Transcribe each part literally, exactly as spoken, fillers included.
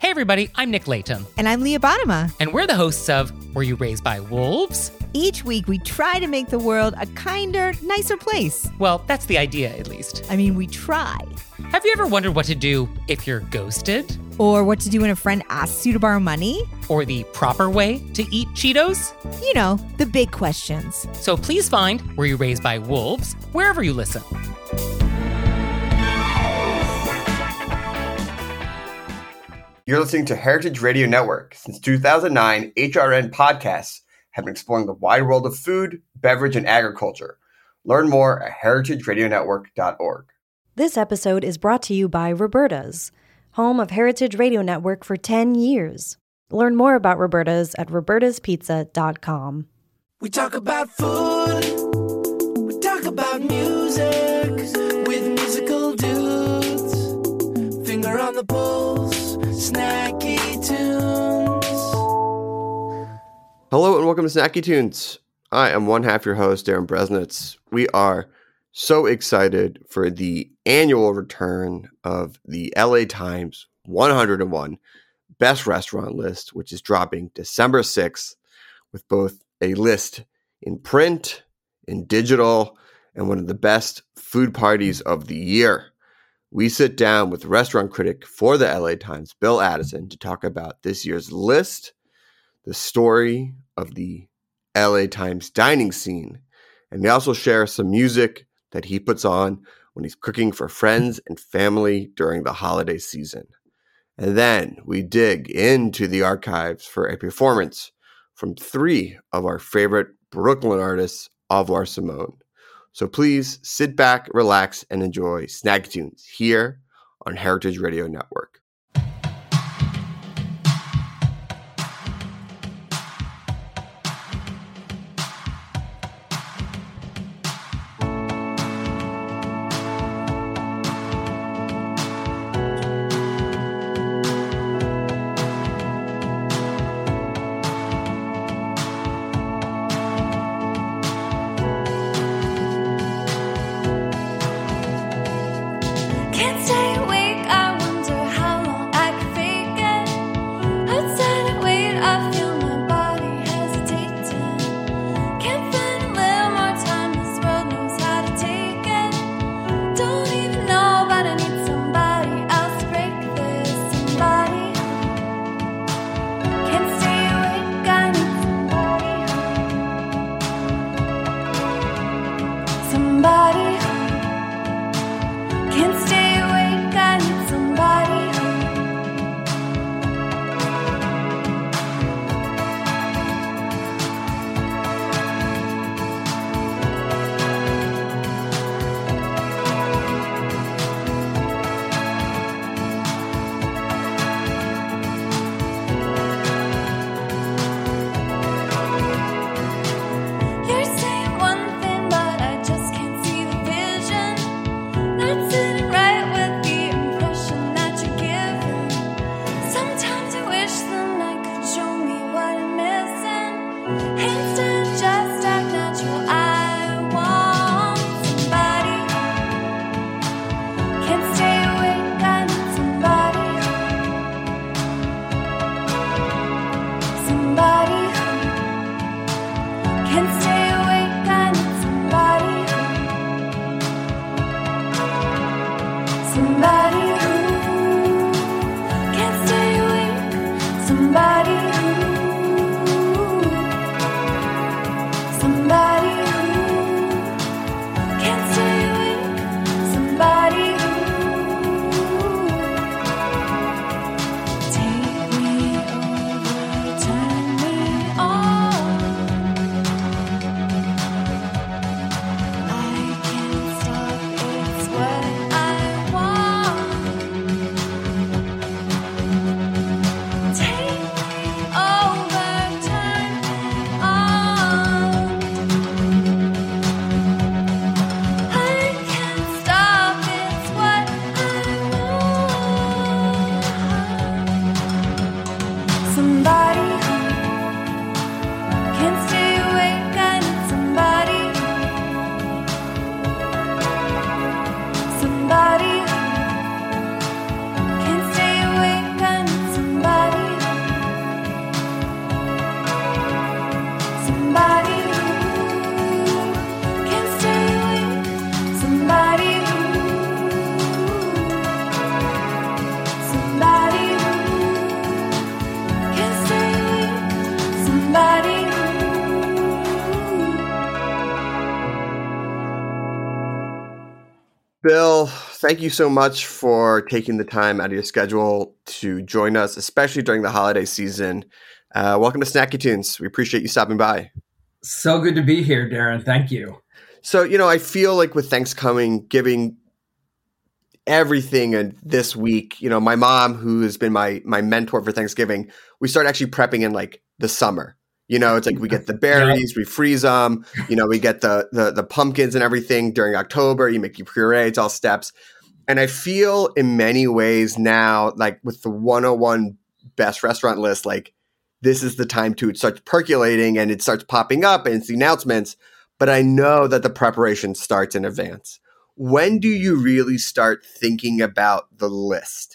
Hey everybody, I'm Nick Layton. And I'm Leah Bottima. And we're the hosts of Were You Raised by Wolves? Each week we try to make the world a kinder, nicer place. Well, that's the idea, at least. I mean, we try. Have you ever wondered what to do if you're ghosted? Or what to do when a friend asks you to borrow money? Or the proper way to eat Cheetos? You know, the big questions. So please find Were You Raised by Wolves wherever you listen. You're listening to Heritage Radio Network. Since two thousand nine, H R N podcasts have been exploring the wide world of food, beverage, and agriculture. Learn more at heritage radio network dot org. This episode is brought to you by Roberta's, home of Heritage Radio Network for ten years. Learn more about Roberta's at robertas pizza dot com. We talk about food, we talk about music, with musical dudes, finger on the pulse. Snacky Tunes. Hello and welcome to Snacky Tunes. I am one half your host, Darren Bresnitz. We are so excited for the annual return of the L A Times one hundred one Best Restaurant List, which is dropping December sixth, with both a list in print, in digital, and one of the best food parties of the year. We sit down with restaurant critic for the L A Times, Bill Addison, to talk about this year's list, the story of the L A Times dining scene, and we also share some music that he puts on when he's cooking for friends and family during the holiday season. And then we dig into the archives for a performance from three of our favorite Brooklyn artists, Au Revoir Simone. So please sit back, relax, and enjoy Snacky Tunes here on Heritage Radio Network. Bill, thank you so much for taking the time out of your schedule to join us, especially during the holiday season. Uh, welcome to Snacky Tunes. We appreciate you stopping by. So good to be here, Darren. Thank you. So, you know, I feel like with Thanksgiving, giving everything and this week, you know, my mom, who has been my my mentor for Thanksgiving, we start actually prepping in like the summer. You know, it's like we get the berries, we freeze them. You know, we get the the the pumpkins and everything during October. You make your puree, it's all steps. And I feel in many ways now, like with the one oh one best restaurant list, like this is the time to it starts percolating and it starts popping up and it's the announcements. But I know that the preparation starts in advance. When do you really start thinking about the list?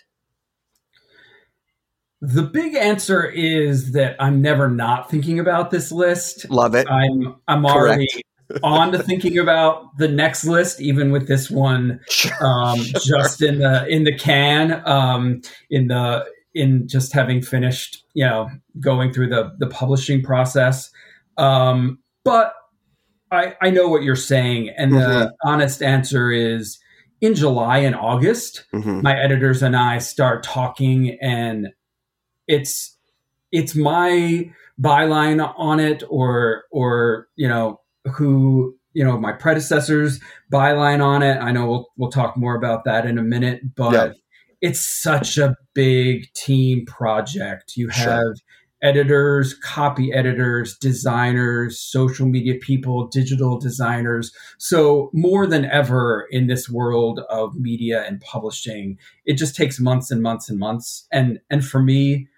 The big answer is that I'm never not thinking about this list. Love it. I'm I'm already on to thinking about the next list, even with this one um, just in the in the can, um, in the in just having finished, you know, going through the the publishing process. Um, but I, I know what you're saying, and the mm-hmm. honest answer is in July and August, mm-hmm. my editors and I start talking, and it's it's my byline on it, or or you know who you know my predecessors' byline on it. I know we'll we'll talk more about that in a minute, but yeah. It's such a big team project. You have sure. editors, copy editors, designers, social media people, digital designers. So more than ever in this world of media and publishing, it just takes months and months and months. And and for me,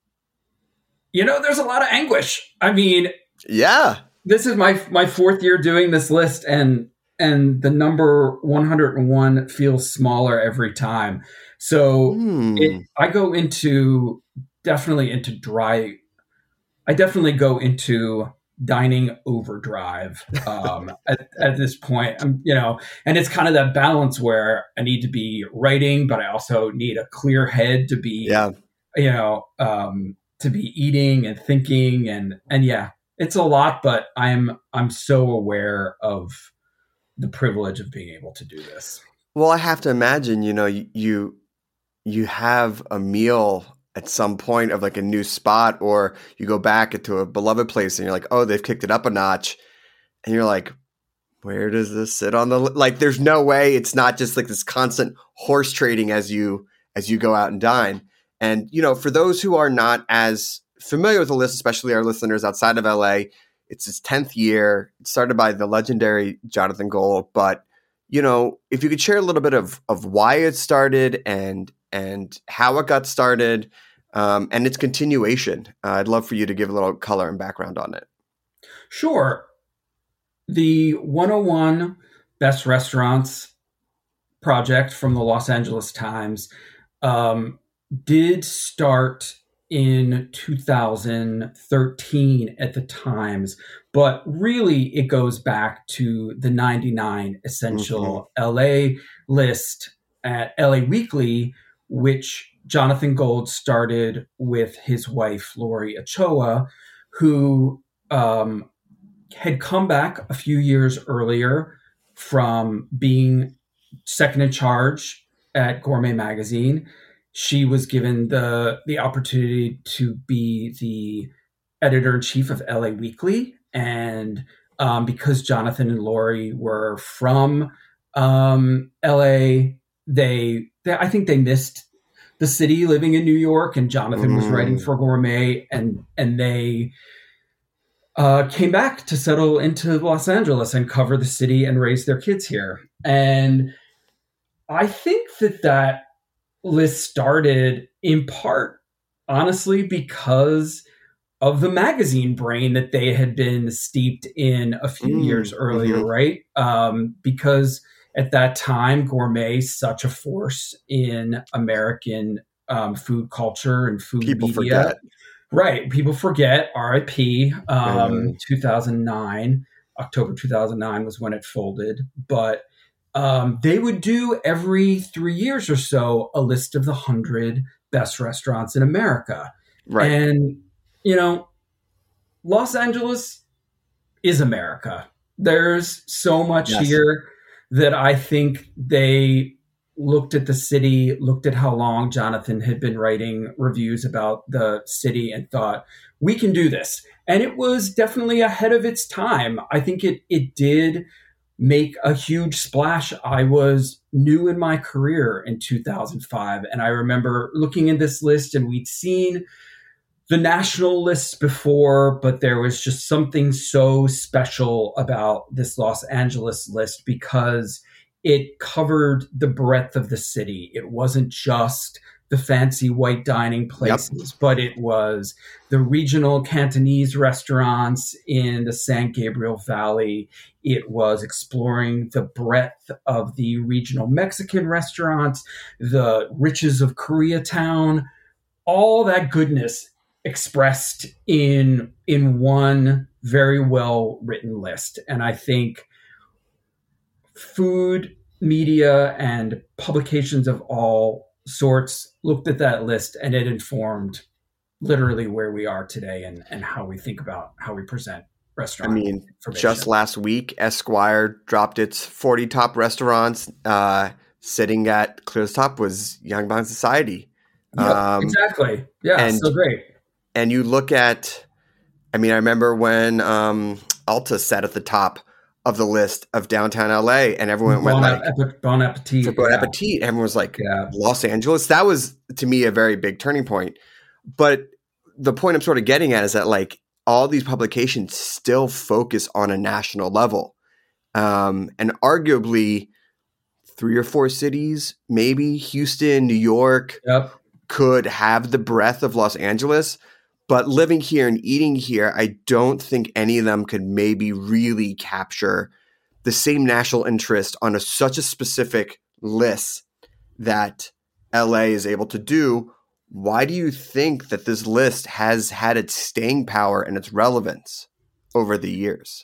you know, there's a lot of anguish. I mean, yeah, this is my my fourth year doing this list, and and the number one hundred one feels smaller every time. So mm. it, I go into definitely into dry. I definitely go into dining overdrive um, at, at this point. I'm, you know, and it's kind of that balance where I need to be writing, but I also need a clear head to be, yeah. you know, um, to be eating and thinking, and and yeah, it's a lot. But I'm I'm so aware of the privilege of being able to do this. Well, I have to imagine, you know, you you have a meal at some point of like a new spot, or you go back into a beloved place and you're like, oh, they've kicked it up a notch. And you're like, where does this sit on the, li-? like, there's no way it's not just like this constant horse trading as you, as you go out and dine. And, you know, for those who are not as familiar with the list, especially our listeners outside of L A, it's its tenth year. It started by the legendary Jonathan Gold. But, you know, if you could share a little bit of, of why it started and, and how it got started, um, and its continuation. Uh, I'd love for you to give a little color and background on it. Sure. The one oh one Best Restaurants project from the Los Angeles Times um, did start in two thousand thirteen at the Times, but really it goes back to the ninety-nine Essential mm-hmm. L A list at L A Weekly, which Jonathan Gold started with his wife, Lori Ochoa, who um, had come back a few years earlier from being second in charge at Gourmet Magazine. She was given the, the opportunity to be the editor-in-chief of L A Weekly. And um, because Jonathan and Lori were from um, L A, they, they I think they missed the city living in New York, and Jonathan mm. was writing for Gourmet, and and they uh, came back to settle into Los Angeles and cover the city and raise their kids here. And I think that that list started in part, honestly, because of the magazine brain that they had been steeped in a few mm. years earlier, mm-hmm. right? Um, because at that time, Gourmet, such a force in American um, food culture and food People media. Forget. Right. People forget, R I P, um, mm. two thousand nine, October two thousand nine was when it folded. But um, they would do every three years or so a list of the one hundred best restaurants in America. Right. And, you know, Los Angeles is America. There's so much yes. here that I think they looked at the city, looked at how long Jonathan had been writing reviews about the city and thought, we can do this. And it was definitely ahead of its time. I think it it did make a huge splash. I was new in my career in two thousand five. And I remember looking at this list, and we'd seen the national lists before, but there was just something so special about this Los Angeles list because it covered the breadth of the city. It wasn't just the fancy white dining places, yep. but it was the regional Cantonese restaurants in the San Gabriel Valley. It was exploring the breadth of the regional Mexican restaurants, the riches of Koreatown, all that goodness expressed in in one very well written list. And I think food media and publications of all sorts looked at that list, and it informed literally where we are today and, and how we think about how we present restaurants. I mean, just last week, Esquire dropped its forty top restaurants. Uh, sitting at Clear's top was Yangbang Society. Yep, um, exactly. Yeah, and, so great. And you look at, I mean, I remember when um, Alta sat at the top of the list of downtown L A, and everyone bon went like ap- Bon Appetit. For Bon yeah. Appetit. Everyone was like, yeah. Los Angeles. That was, to me, a very big turning point. But the point I'm sort of getting at is that like all these publications still focus on a national level. Um, and arguably three or four cities, maybe Houston, New York, yep. could have the breadth of Los Angeles. But living here and eating here, I don't think any of them could maybe really capture the same national interest on a, such a specific list that L A is able to do. Why do you think that this list has had its staying power and its relevance over the years?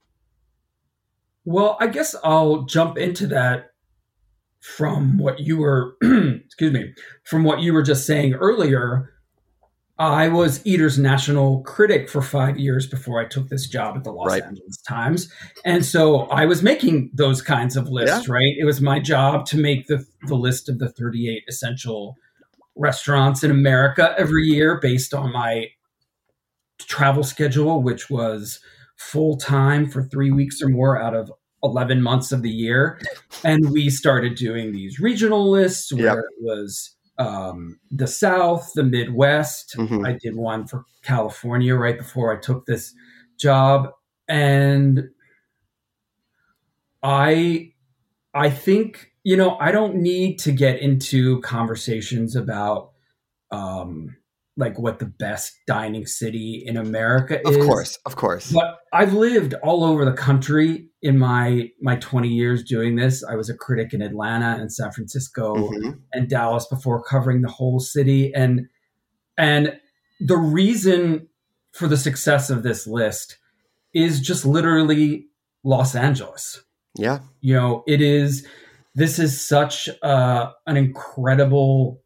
Well, I guess I'll jump into that from what you were, excuse me, from what you were just saying earlier. I was Eater's national critic for five years before I took this job at the Los right. Angeles Times. And so I was making those kinds of lists, yeah. right? It was my job to make the, the list of the thirty-eight essential restaurants in America every year based on my travel schedule, which was full-time for three weeks or more out of eleven months of the year. And we started doing these regional lists where yep. it was um, the South, the Midwest. Mm-hmm. I did one for California right before I took this job. And I, I think, you know, I don't need to get into conversations about, um, like what the best dining city in America is. Of course, of course. But I've lived all over the country in my my twenty years doing this. I was a critic in Atlanta and San Francisco mm-hmm. and Dallas before covering the whole city. And and the reason for the success of this list is just literally Los Angeles. Yeah. You know, it is, this is such uh, an incredible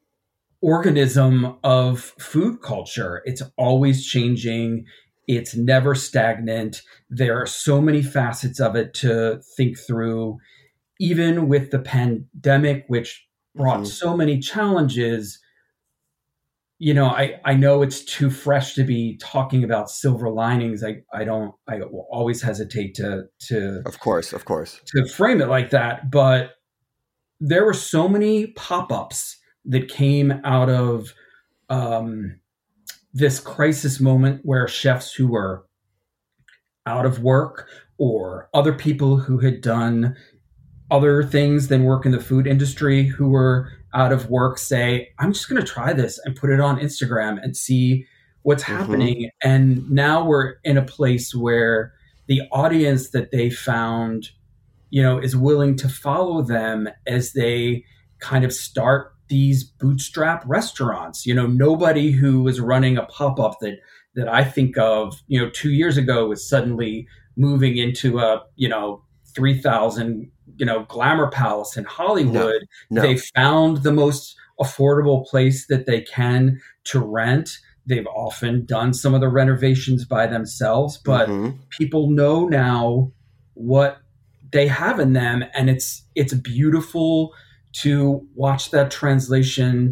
organism of food culture. It's always changing. It's never stagnant. There are so many facets of it to think through. Even with the pandemic, which brought mm-hmm. so many challenges, you know, I, I know it's too fresh to be talking about silver linings. I, I don't, I will always hesitate to, to, of course, of course, to frame it like that. But there were so many pop-ups that came out of um, this crisis moment where chefs who were out of work or other people who had done other things than work in the food industry who were out of work say, I'm just going to try this and put it on Instagram and see what's mm-hmm. happening. And now we're in a place where the audience that they found, you know, is willing to follow them as they kind of start these bootstrap restaurants. You know, nobody who was running a pop-up that that I think of, you know, two years ago was suddenly moving into a, you know, three thousand, you know, glamour palace in Hollywood. No, no. They found the most affordable place that they can to rent. They've often done some of the renovations by themselves, but mm-hmm. people know now what they have in them, and it's it's beautiful to watch that translation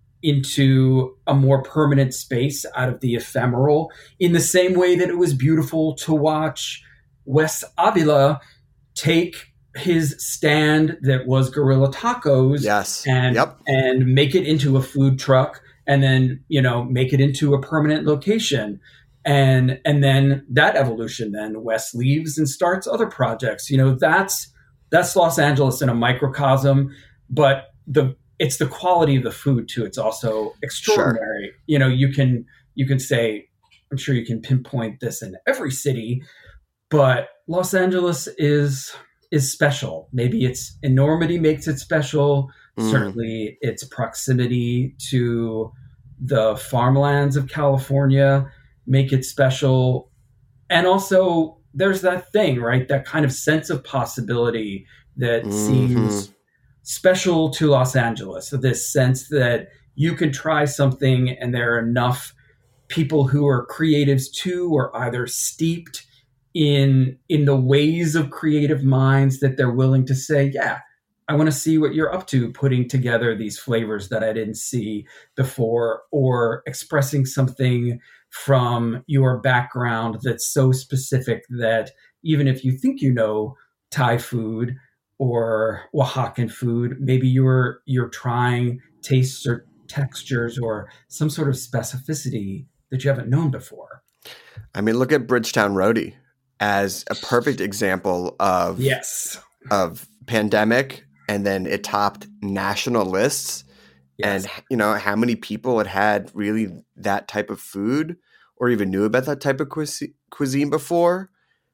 into a more permanent space out of the ephemeral, in the same way that it was beautiful to watch Wes Avila take his stand that was Guerrilla Tacos, yes, and yep. and make it into a food truck, and then, you know, make it into a permanent location. And and then that evolution, then Wes leaves and starts other projects. You know, that's that's Los Angeles in a microcosm, but the it's the quality of the food too. It's also extraordinary. Sure. You know, you can you can say, I'm sure you can pinpoint this in every city, but Los Angeles is is special. Maybe its enormity makes it special. Mm. Certainly its proximity to the farmlands of California make it special. And also there's that thing, right? That kind of sense of possibility that mm-hmm. seems special to Los Angeles. So this sense that you can try something and there are enough people who are creatives too, or either steeped in in the ways of creative minds, that they're willing to say, yeah, I want to see what you're up to, putting together these flavors that I didn't see before, or expressing something from your background that's so specific that even if you think you know Thai food or Oaxacan food, maybe you're you're trying tastes or textures or some sort of specificity that you haven't known before. I mean, look at Bridgetown Roadie as a perfect example of yes of pandemic, and then it topped national lists. Yes. And you know how many people had had really that type of food or even knew about that type of cuisine, cuisine before.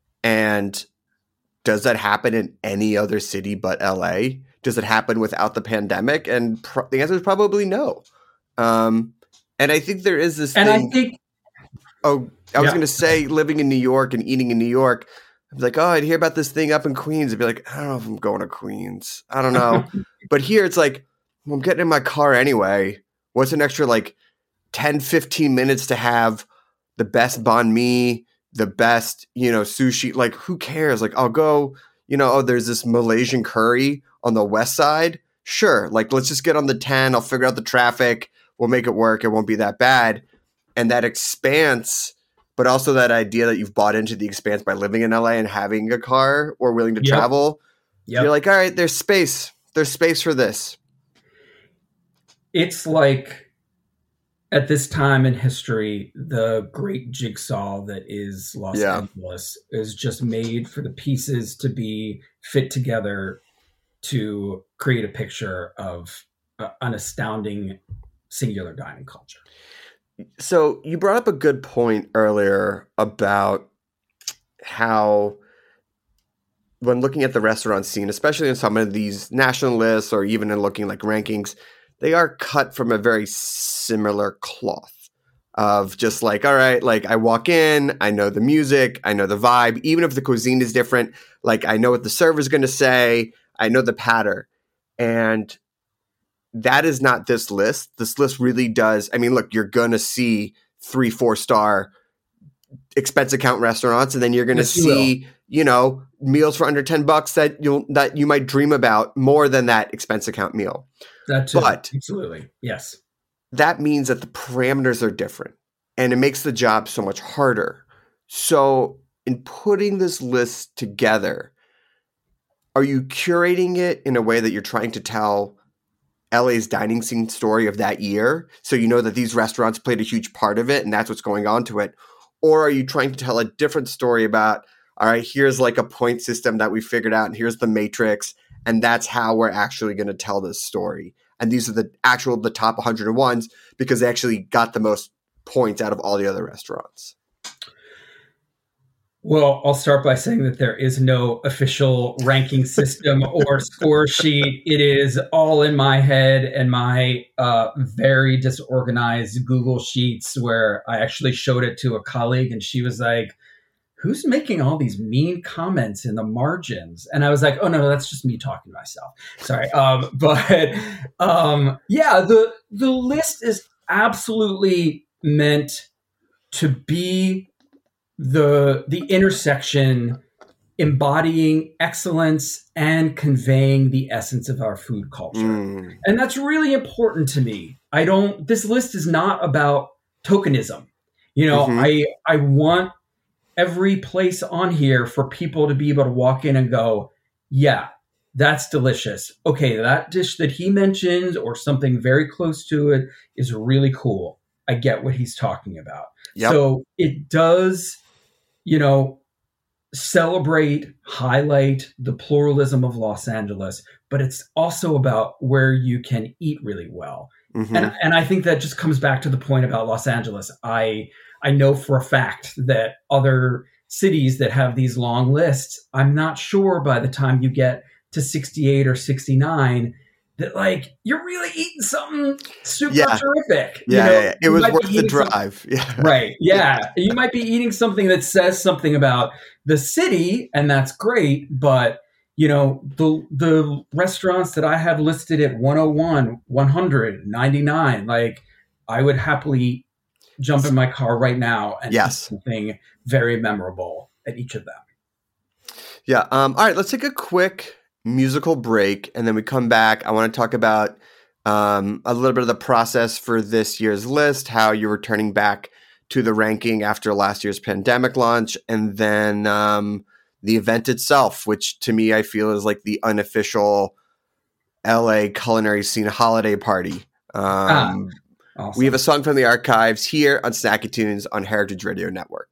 And does that happen in any other city but L A? Does it happen without the pandemic? And pro- the answer is probably no. Um, and I think there is this and thing. I think, oh, I was yeah. going to say, living in New York and eating in New York, I'd be like, oh, I'd hear about this thing up in Queens. I'd be like, I don't know if I'm going to Queens. I don't know. But here it's like, well, I'm getting in my car anyway. What's an extra like ten, fifteen minutes to have the best banh mi, the best, you know, sushi? Like, who cares? Like, I'll go, you know, oh, there's this Malaysian curry on the west side. Sure. Like, let's just get on the ten. I'll figure out the traffic. We'll make it work. It won't be that bad. And that expanse, but also that idea that you've bought into the expanse by living in L A and having a car or willing to yep. travel. Yep. You're like, all right, there's space. There's space for this. It's like, at this time in history, the great jigsaw that is Los yeah. Angeles is just made for the pieces to be fit together to create a picture of uh, an astounding singular dining culture. So you brought up a good point earlier about how when looking at the restaurant scene, especially in some of these national lists or even in looking like rankings, they are cut from a very similar cloth of just like, all right, like I walk in, I know the music, I know the vibe, even if the cuisine is different, like I know what the server's going to say, I know the patter. And that is not this list. This list really does. I mean, look, you're going to see three, four star expense account restaurants, and then you're going to see, you know, meals for under ten bucks that you'll, that you might dream about more than that expense account meal. That too. But absolutely. Yes. That means that the parameters are different, and it makes the job so much harder. So in putting this list together, are you curating it in a way that you're trying to tell L A's dining scene story of that year? So you know that these restaurants played a huge part of it and that's what's going on to it. Or are you trying to tell a different story about, all right, here's like a point system that we figured out and here's the matrix, and that's how we're actually going to tell this story. And these are the actual, the top one hundred ones because they actually got the most points out of all the other restaurants. Well, I'll start by saying that there is no official ranking system or score sheet. It is all in my head and my uh, very disorganized Google Sheets, where I actually showed it to a colleague and she was like, who's making all these mean comments in the margins? And I was like, oh, no, no, that's just me talking to myself. Sorry. Um, but um, yeah, the the list is absolutely meant to be the the intersection embodying excellence and conveying the essence of our food culture. Mm. And that's really important to me. I don't, this list is not about tokenism. You know, mm-hmm. I, I want every place on here for people to be able to walk in and go, yeah, that's delicious. Okay, that dish that he mentioned or something very close to it is really cool. I get what he's talking about. Yep. So it does, you know, celebrate, highlight the pluralism of Los Angeles, but it's also about where you can eat really well. Mm-hmm. And, and I think that just comes back to the point about Los Angeles. I I know for a fact that other cities that have these long lists, I'm not sure by the time you get to sixty-eight or sixty-nine that like you're really eating something super yeah. terrific. Yeah, you know, yeah, yeah. It was worth the drive. Yeah. Right. Yeah. You might be eating something that says something about the city, and that's great. But, you know, the the restaurants that I have listed at one oh one, one hundred, ninety-nine, like I would happily jump in my car right now and yes. eat something very memorable at each of them. Yeah. Um, all right. Let's take a quick musical break, and then we come back. I want to talk about um, a little bit of the process for this year's list, how you're returning back to the ranking after last year's pandemic launch, and then um, the event itself, which to me I feel is like the unofficial L A culinary scene holiday party. Um, ah, awesome. We have a song from the archives here on Snacky Tunes on Heritage Radio Network.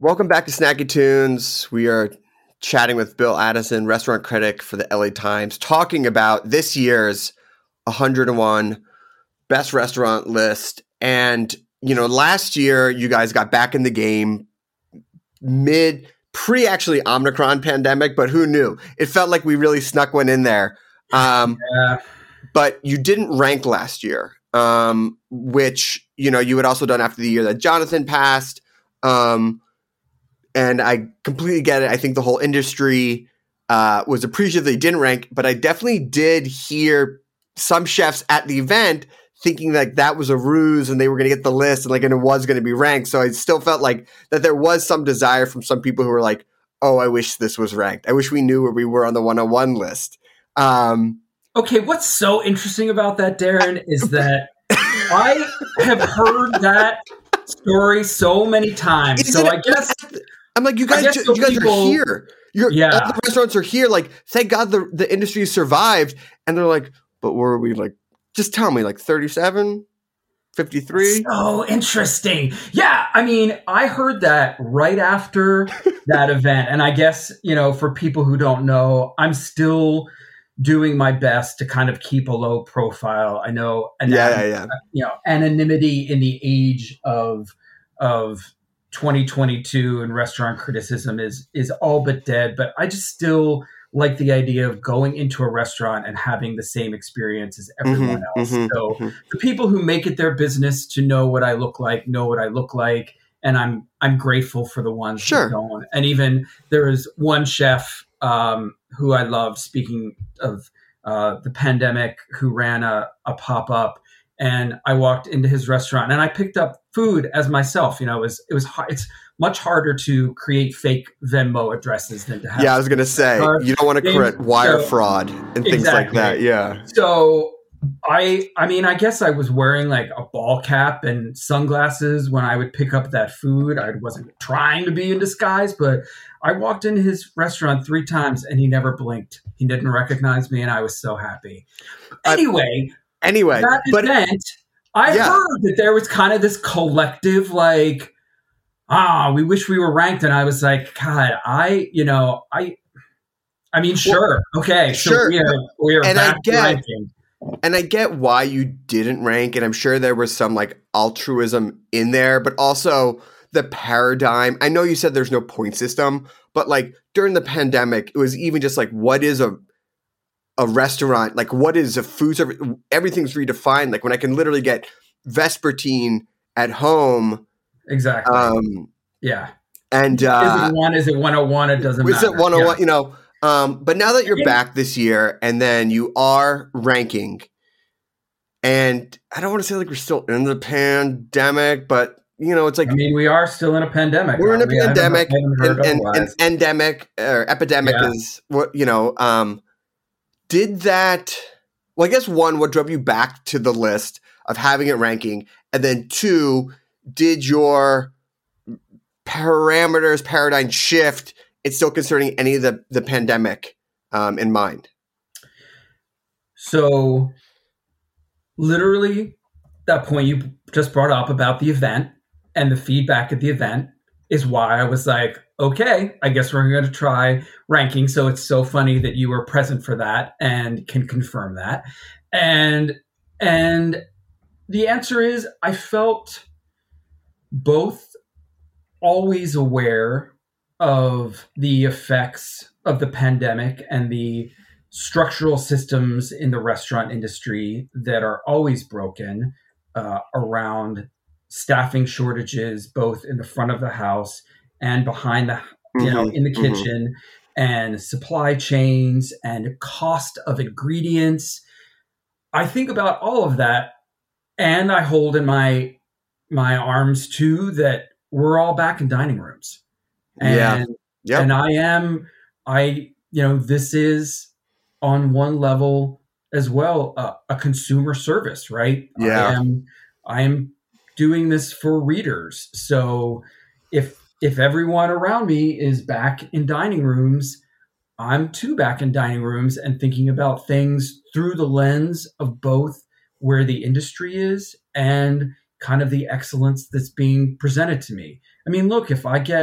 Welcome back to Snacky Tunes. We are chatting with Bill Addison, restaurant critic for the L A Times, talking about this year's one hundred and one best restaurant list. And, you know, last year you guys got back in the game mid, pre actually Omicron pandemic, but who knew? It felt like we really snuck one in there. Um, Yeah. But you didn't rank last year, um, which, you know, you had also done after the year that Jonathan passed. Um, and I completely get it. I think the whole industry uh, was appreciative they didn't rank, but I definitely did hear some chefs at the event thinking that that was a ruse and they were going to get the list and like, and it was going to be ranked. So I still felt like that there was some desire from some people who were like, oh, I wish this was ranked. I wish we knew where we were on the one oh one list. Um, Okay, what's so interesting about that, Darren, is that I have heard that story so many times. So I guess I'm like, you guys, guess ju- so you guys people- are here. You're, Yeah. all the restaurants are here. Like, thank God the the industry survived. And they're like, but were we like? Just tell me, like thirty-seven, fifty-three. So interesting. Yeah, I mean, I heard that right after that event, and I guess, you know, for people who don't know, I'm still doing my best to kind of keep a low profile. I know, and Yeah, yeah, yeah. you know, anonymity in the age of of twenty twenty-two and restaurant criticism is is all but dead. But I just still like the idea of going into a restaurant and having the same experience as everyone Mhm, else. mhm, so mhm. the people who make it their business to know what I look like, know what I look like. And I'm I'm grateful for the ones Sure. who don't. And even there is one chef um, who I love, speaking of uh, the pandemic, who ran a, a pop-up. And I walked into his restaurant and I picked up food as myself. You know, it was, it was hard. It's much harder to create fake Venmo addresses than to have. Yeah, I was gonna say Card. you don't want to Things- correct wire so- fraud and things like Exactly. that. Yeah. So I, I mean, I guess I was wearing like a ball cap and sunglasses when I would pick up that food. I wasn't trying to be in disguise, but I walked into his restaurant three times and he never blinked. He didn't recognize me, and I was so happy. Uh, Anyway, Anyway, that but event, I Yeah. heard that there was kind of this collective, like, ah, we wish we were ranked. And I was like, God, I, you know, I, I mean, sure. Okay. So sure. we are, we are And I back to get- ranking. And I get why you didn't rank, and I'm sure there was some like altruism in there, but also the paradigm. I know you said there's no point system, but like during the pandemic, it was even just like, what is a a restaurant? Like, what is a food service? Everything's redefined. Like when I can literally get Vespertine at home, Exactly. um, yeah. and Is uh, it one? Is it one oh one? It doesn't is matter. it one oh one? Yeah. You know. Um, but now that you're Yeah. back this year, and then you are ranking, and I don't want to say like we're still in the pandemic, but you know, it's like I mean, we are still in a pandemic. we're in a aren't we? I haven't- pandemic, I haven't heard and, and, and otherwise. endemic or epidemic Yeah. is what you know. Um, did that? Well, I guess one, what drove you back to the list of having it ranking, and then two, did your parameters paradigm shift? It's still concerning any of the the pandemic um, in mind. So, literally, that point you just brought up about the event and the feedback at the event is why I was like, okay, I guess we're going to try ranking. So it's so funny that you were present for that and can confirm that. And and the answer is, I felt both always aware of the effects of the pandemic and the structural systems in the restaurant industry that are always broken uh, around staffing shortages, both in the front of the house and behind the, you know, Mhm, in the mhm. kitchen, and supply chains and cost of ingredients. I think about all of that, and I hold in my my arms too that we're all back in dining rooms. And, Yeah. Yep. and I am, I, you know, this is on one level as well, uh, a consumer service, right? Yeah. I am, I am doing this for readers. So if, if everyone around me is back in dining rooms, I'm too back in dining rooms and thinking about things through the lens of both where the industry is and kind of the excellence that's being presented to me. I mean, look, if I get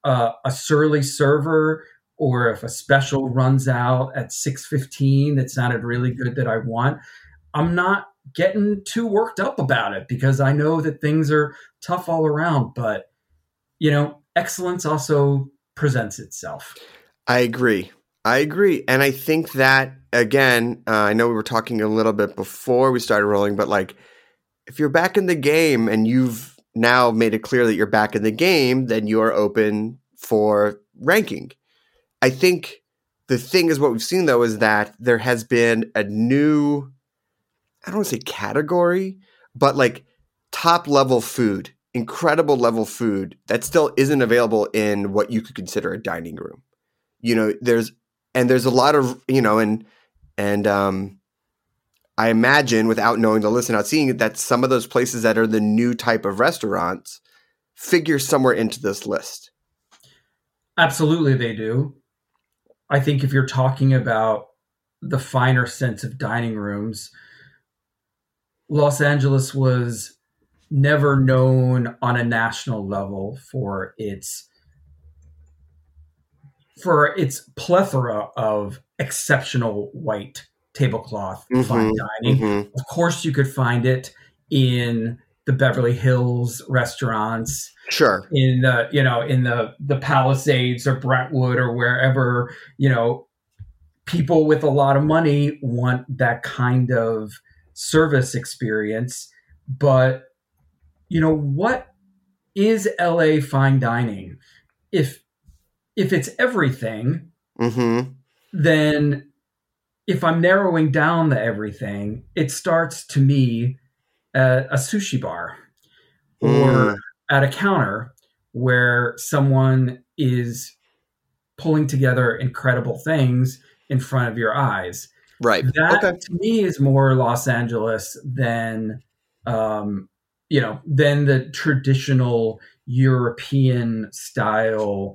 uh, a surly server, or if a special runs out at six fifteen that sounded really good that I want, I'm not getting too worked up about it because I know that things are tough all around. But, you know, excellence also presents itself. I agree. I agree. And I think that, again, uh, I know we were talking a little bit before we started rolling, but like, if you're back in the game and you've now made it clear that you're back in the game, then you are open for ranking. I think the thing is, what we've seen though is that there has been a new, I don't want to say category, but like top level food, incredible level food that still isn't available in what you could consider a dining room. You know, there's, and there's a lot of, you know, and, and, um, I imagine, without knowing the list and not seeing it, that some of those places that are the new type of restaurants figure somewhere into this list. Absolutely, they do. I think if you're talking about the finer sense of dining rooms, Los Angeles was never known on a national level for its for its plethora of exceptional white tablecloth Mm-hmm, fine dining. mm-hmm. Of course, you could find it in the Beverly Hills restaurants, Sure. in the, you know, in the, the Palisades or Brentwood or wherever, you know, people with a lot of money want that kind of service experience. But, you know, what is L A fine dining? If, if it's everything, Mm-hmm. then if I'm narrowing down the everything, it starts to me at a sushi bar or Mm. at a counter where someone is pulling together incredible things in front of your eyes. Right. That Okay. to me is more Los Angeles than, um, you know, than the traditional European style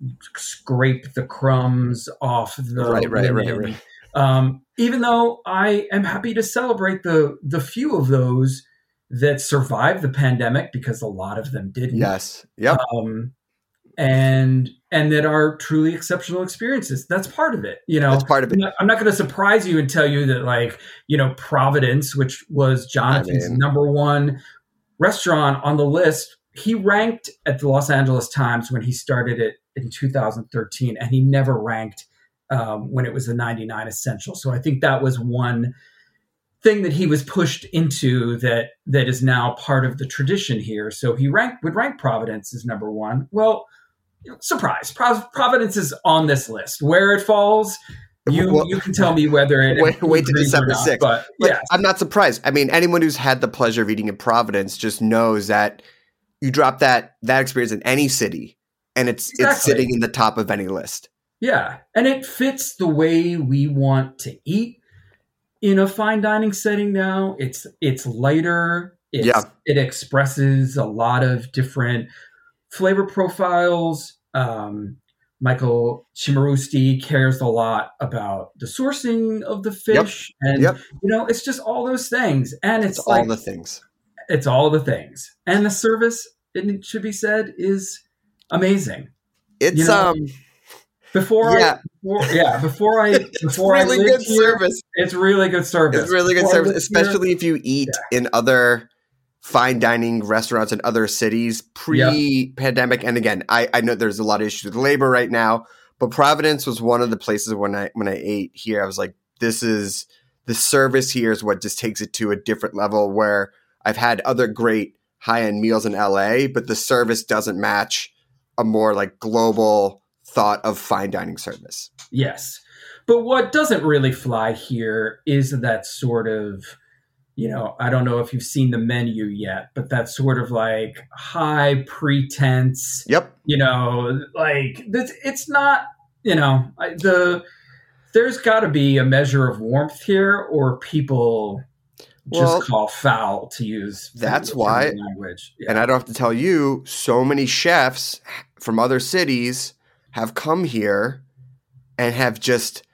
scrape the crumbs off the Right, right, right, linen. right. Um, even though I am happy to celebrate the the few of those that survived the pandemic, because a lot of them didn't. Yes. Yep. Um, and and that are truly exceptional experiences. That's part of it. You know, That's part of it. I'm not, I'm not going to surprise you and tell you that, like, you know, Providence, which was Jonathan's I mean- number one restaurant on the list, he ranked at the Los Angeles Times when he started it in two thousand thirteen, and he never ranked um, when it was the ninety-nine Essential. So I think that was one thing that he was pushed into that that is now part of the tradition here. So he ranked would rank Providence as number one. Well, you know, surprise, Pro- Providence is on this list. Where it falls, you Well, you can tell me whether it Wait, wait to agrees or December not, sixth. But But yeah, I'm not surprised. I mean, anyone who's had the pleasure of eating in Providence just knows that you drop that that experience in any city, and it's it's Exactly. sitting in the top of any list. yeah, and it fits the way we want to eat in a fine dining setting now. It's it's lighter. It's, Yeah. It expresses a lot of different flavor profiles. Um, Michael Cimarusti cares a lot about the sourcing of the fish, and Yep. you know, it's just all those things. And it's, It's like all the things. it's all the things, and the service, it should be said, is amazing. It's You know, um Before Yeah. I, before, yeah, before I, it's before really I lived good here, service. it's really good service. It's really good Before I service, lived here- especially if you eat in other fine dining restaurants in other cities pre-pandemic. And again, I, I know there's a lot of issues with labor right now, but Providence was one of the places when I when I ate here, I was like, this is the service here is what just takes it to a different level, where I've had other great high-end meals in L A, but the service doesn't match a more like global thought of fine dining service. Yes. But what doesn't really fly here is that sort of, you know, I don't know if you've seen the menu yet, but that sort of like high pretense, Yep. you know, like it's, it's not, you know, I- the there's got to be a measure of warmth here, or people just Well, call foul, to use that's the why- language. Yeah. And I don't have to tell you, so many chefs from other cities have come here and have just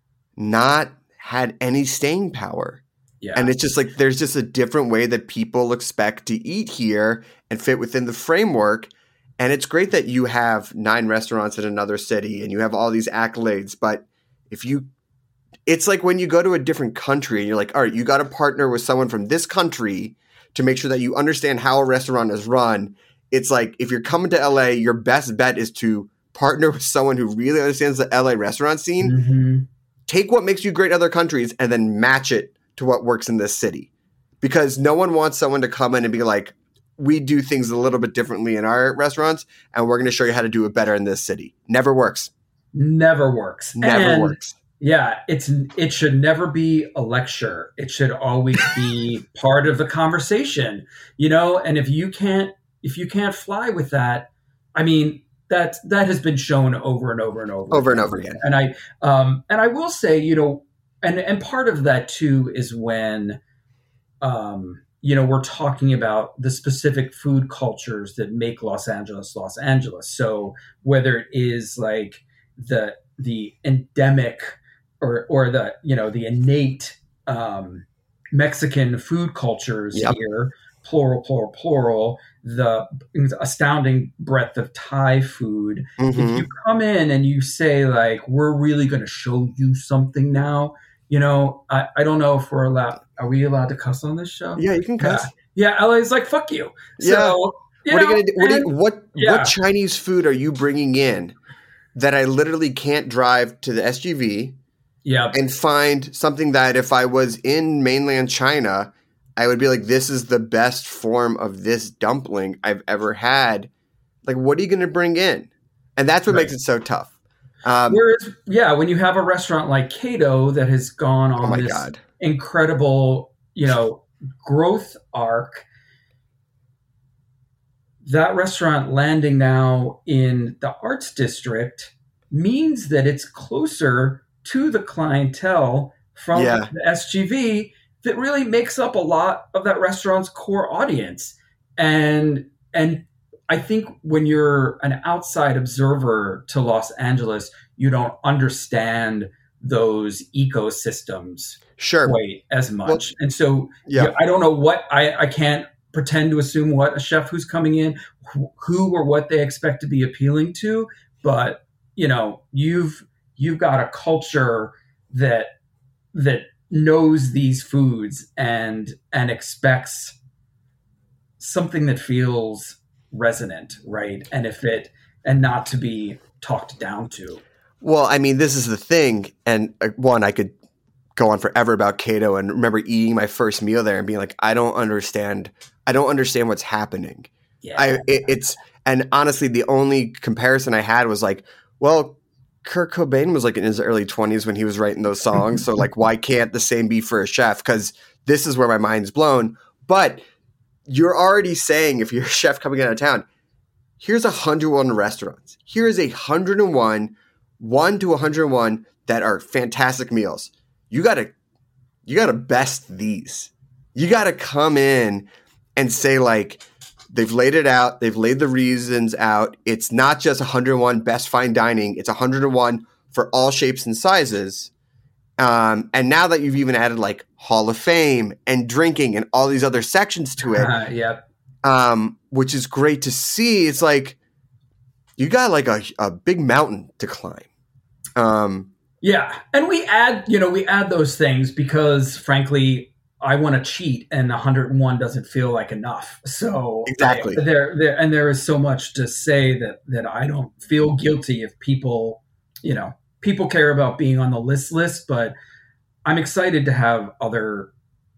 not had any staying power. yeah. And it's just like there's just a different way that people expect to eat here and fit within the framework. And it's great that you have nine restaurants in another city and you have all these accolades. But if you, it's like when you go to a different country and you're like, all right, you got to partner with someone from this country to make sure that you understand how a restaurant is run. It's like, if you're coming to L A, your best bet is to partner with someone who really understands the L A restaurant scene. Mm-hmm. Take what makes you great in other countries and then match it to what works in this city. Because no one wants someone to come in and be like, we do things a little bit differently in our restaurants, and we're going to show you how to do it better in this city. Never works. Never works. Never and, works. Yeah, it's it should never be a lecture. It should always be part of the conversation, you know. And if you can't if you can't fly with that, I mean, that that has been shown over and over and over, over and over again. And I um and I will say, you know, and and part of that too is when um. you know, we're talking about the specific food cultures that make Los Angeles, Los Angeles. So whether it is like the the endemic or or the, you know, the innate um, Mexican food cultures yep. here, plural, plural, plural, the astounding breadth of Thai food. Mm-hmm. If you come in and you say like, we're really going to show you something now, you know, I, I don't know if we're allowed. Are we allowed to cuss on this show? Yeah, you can cuss. Yeah, yeah L A's like, fuck you. Yeah. So, you what know, are you gonna do? What, and, do you, what, yeah. what Chinese food are you bringing in that I literally can't drive to the S G V yeah. and find something that if I was in mainland China, I would be like, this is the best form of this dumpling I've ever had. Like, what are you going to bring in? And that's what right. makes it so tough. Um, Whereas, yeah, when you have a restaurant like Cato that has gone on oh my this God. incredible, you know, growth arc, that restaurant landing now in the arts district means that it's closer to the clientele from yeah. the S G V that really makes up a lot of that restaurant's core audience. And, and, I think when you're an outside observer to Los Angeles, you don't understand those ecosystems sure. quite as much. Well, and so yeah. you know, I don't know what, I, I can't pretend to assume what a chef who's coming in, who, who or what they expect to be appealing to. But, you know, you've you've got a culture that that knows these foods and and expects something that feels resonant, right? And if it and not to be talked down to. Well, I mean, this is the thing, and uh, one, I could go on forever about Cato and remember eating my first meal there and being like, I don't understand. I don't understand what's happening. Yeah, I it, it's and honestly, the only comparison I had was like, well, Kurt Cobain was like in his early twenties when he was writing those songs, so like, why can't the same be for a chef? Because this is where my mind's blown. But you're already saying, if you're a chef coming out of town, here's one hundred one restaurants. Here's a one hundred one, one to one hundred one that are fantastic meals. You gotta, you gotta best these. You gotta come in and say like, they've laid it out. They've laid the reasons out. It's not just one hundred one best fine dining. It's one hundred one for all shapes and sizes. Um, and now that you've even added like Hall of Fame and drinking and all these other sections to it, uh, yep. um, which is great to see. It's like you got like a, a big mountain to climb. Um, yeah. And we add, you know, we add those things because frankly, I want to cheat and one hundred one doesn't feel like enough. So exactly I, there, there, and there is so much to say that, that I don't feel guilty if people, you know, people care about being on the list list, but I'm excited to have other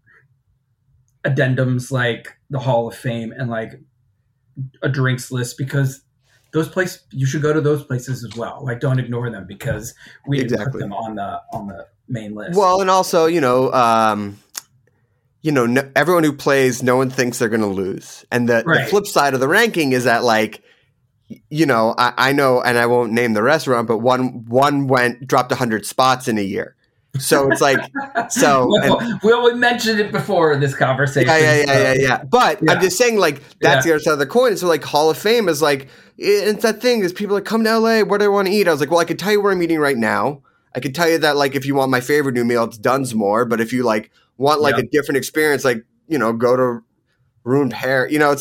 addendums like the Hall of Fame and like a drinks list, because those places, you should go to those places as well. Like, don't ignore them because we didn't exactly. put them on the, on the main list. Well, and also, you know, um, you know, no, everyone who plays, no one thinks they're going to lose. And the, right. the flip side of the ranking is that like, you know, I, I know, and I won't name the restaurant, but one one went dropped one hundred spots in a year. So it's like, so well, and, well, we mentioned it before in this conversation. Yeah, yeah, yeah, so. yeah, yeah. But yeah. I'm just saying, like, that's yeah. the other side of the coin. So, like, Hall of Fame is like, it's that thing is people like, come to L A, where do I want to eat? I was like, well, I could tell you where I'm eating right now. I could tell you that, like, if you want my favorite new meal, it's Dunsmore. But if you, like, want, like, yep. a different experience, like, you know, go to Ruined Hair. You know, it's like,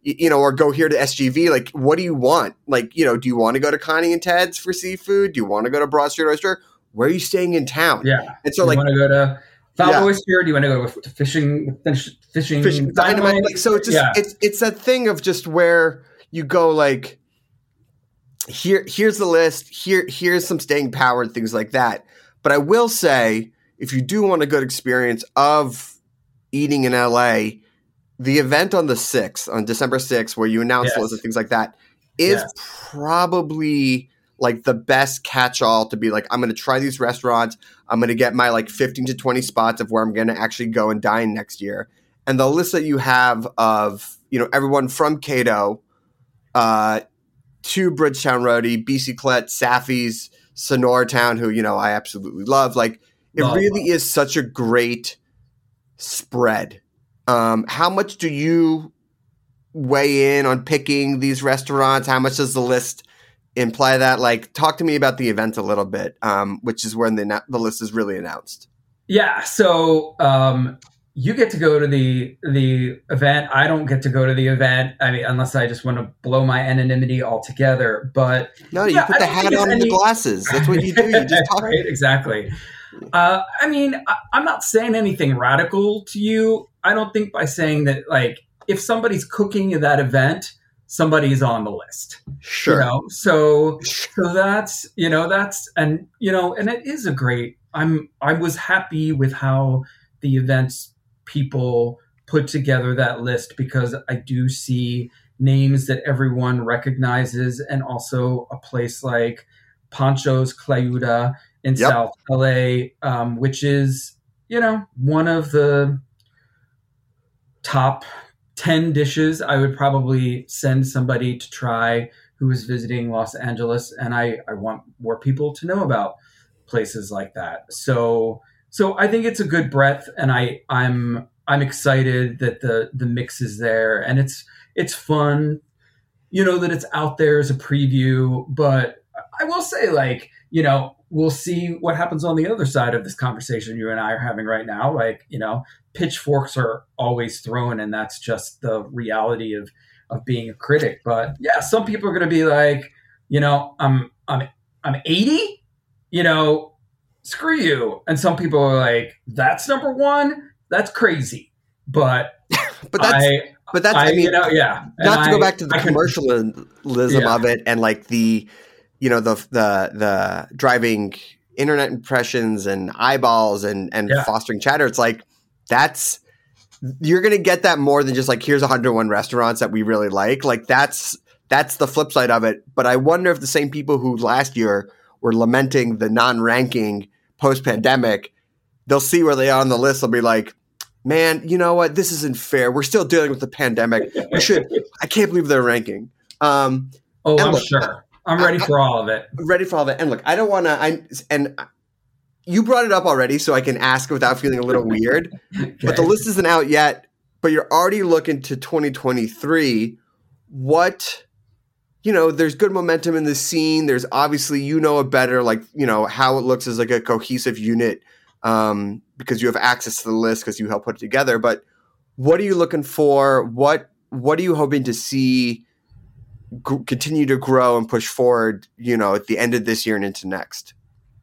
y- you know, or go here to S G V. Like, what do you want? Like, you know, do you want to go to Connie and Ted's for seafood? Do you want to go to Broad Street Oyster? Where are you staying in town? Yeah. And so you like, want to go to Foul Yeah. Oyster? Do you want to go to fishing, fish, fishing, fishing dynamite. Like, so it's just, Yeah. it's, it's that thing of just where you go like, here, here's the list. Here, here's some staying power and things like that. But I will say, if you do want a good experience of eating in L A, the event on the sixth, on December sixth, where you announce Yes. the list and things like that, is Yes. probably like the best catch-all to be like, I'm going to try these restaurants. I'm going to get my like fifteen to twenty spots of where I'm going to actually go and dine next year. And the list that you have of, you know, everyone from Cato uh, to Bridgetown Roadie, B C Clet, Saffy's, Sonora Town, who, you know, I absolutely love. Like, it Love, really love. is such a great spread. Um, how much do you weigh in on picking these restaurants? How much does the list imply that? Like, talk to me about the event a little bit, um, which is when the the list is really announced. Yeah. So um, you get to go to the the event. I don't get to go to the event. I mean, unless I just want to blow my anonymity altogether. But No, you yeah, put I the don't hat think it's on and any- the glasses. That's what you do. You just talk. Right, exactly. Uh, I mean, I, I'm not saying anything radical to you. I don't think by saying that, like, if somebody's cooking at that event, somebody's on the list. Sure. You know? So, so that's, you know, that's, and, you know, and it is a great, I'm, I was happy with how the events people put together that list, because I do see names that everyone recognizes, and also a place like Pancho's Clayuta in Yep. South L A, um, which is, you know, one of the top ten dishes I would probably send somebody to try who is visiting Los Angeles. And I, I want more people to know about places like that. So, so I think it's a good breadth, and I, I'm, I'm excited that the, the mix is there, and it's, it's fun, you know, that it's out there as a preview. But I will say, like, you know, we'll see what happens on the other side of this conversation you and I are having right now. Like, you know, pitchforks are always thrown, and that's just the reality of, of being a critic. But yeah, some people are going to be like, you know, I'm, I'm, I'm eighty, you know, screw you. And some people are like, that's number one. That's crazy. But, But that's, I, but that's, I, I, mean, you know, yeah. not And to go I- back to the I can- commercialism Yeah. of it and like the, you know, the, the, the driving internet impressions and eyeballs and, and Yeah. fostering chatter. It's like, that's, you're going to get that more than just like, here's one hundred one restaurants that we really like. Like that's, that's the flip side of it. But I wonder if the same people who last year were lamenting the non-ranking post-pandemic, they'll see where they are on the list. They'll be like, man, you know what? This isn't fair. We're still dealing with the pandemic. We should, I can't believe they're ranking. Um, Oh, And I'm look, sure. I'm ready for all of it. ready for all that. And look, I don't want to, I, and you brought it up already, so I can ask without feeling a little weird, but the Okay. list isn't out yet, but you're already looking to twenty twenty-three. What, you know, there's good momentum in the scene. There's obviously, you know, it better, like, you know, how it looks as like a cohesive unit, um, because you have access to the list because you help put it together. But what are you looking for? What, what are you hoping to see g- continue to grow and push forward, you know, at the end of this year and into next?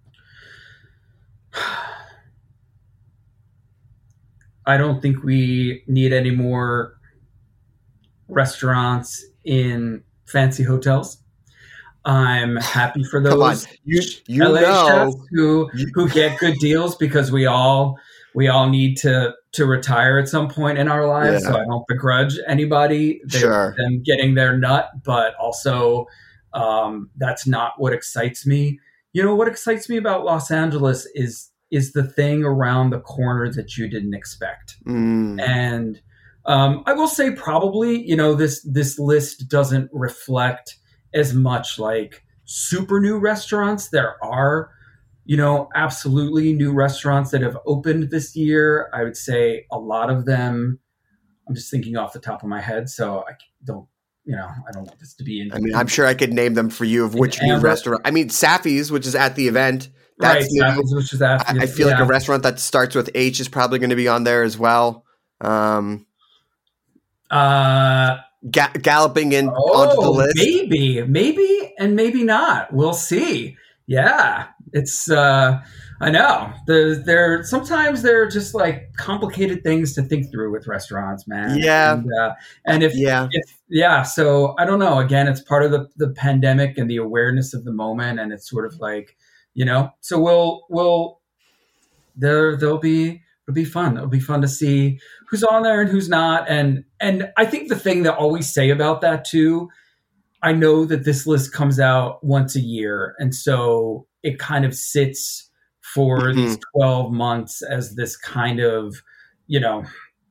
I don't think we need any more restaurants in fancy hotels. I'm happy for Come on, those you you L A know, chefs who you- who get good deals, because we all we all need to to retire at some point in our lives. Yeah. So I don't begrudge anybody they- Sure. them getting their nut, but also um, that's not what excites me. You know, what excites me about Los Angeles is is the thing around the corner that you didn't expect. Mm, And um, I will say, probably, you know, this this list doesn't reflect as much like super new restaurants. There are, you know, absolutely new restaurants that have opened this year. I would say a lot of them, I'm just thinking off the top of my head, so I don't, you know, I don't want this to be in. I mean, I'm sure I could name them for you of which new Amber. restaurant. I mean, Saffy's, which is at the event. right, That's new. Saffy's, which is that. I I feel like yeah. a restaurant that starts with H is probably going to be on there as well. Um, Uh, ga- galloping in oh, onto the list? Maybe, maybe, and maybe not. We'll see. Yeah, it's. Uh, I know. There's there sometimes there are just like complicated things to think through with restaurants, man. Yeah, and, uh, and if yeah, if yeah, so I don't know. Again, it's part of the the pandemic and the awareness of the moment, and it's sort of like, you know. So we'll we'll there there'll be it'll be fun. It'll be fun to see who's on there and who's not. And and I think the thing that I always say about that too, I know that this list comes out once a year, and so it kind of sits for mm-hmm. these twelve months as this kind of, you know,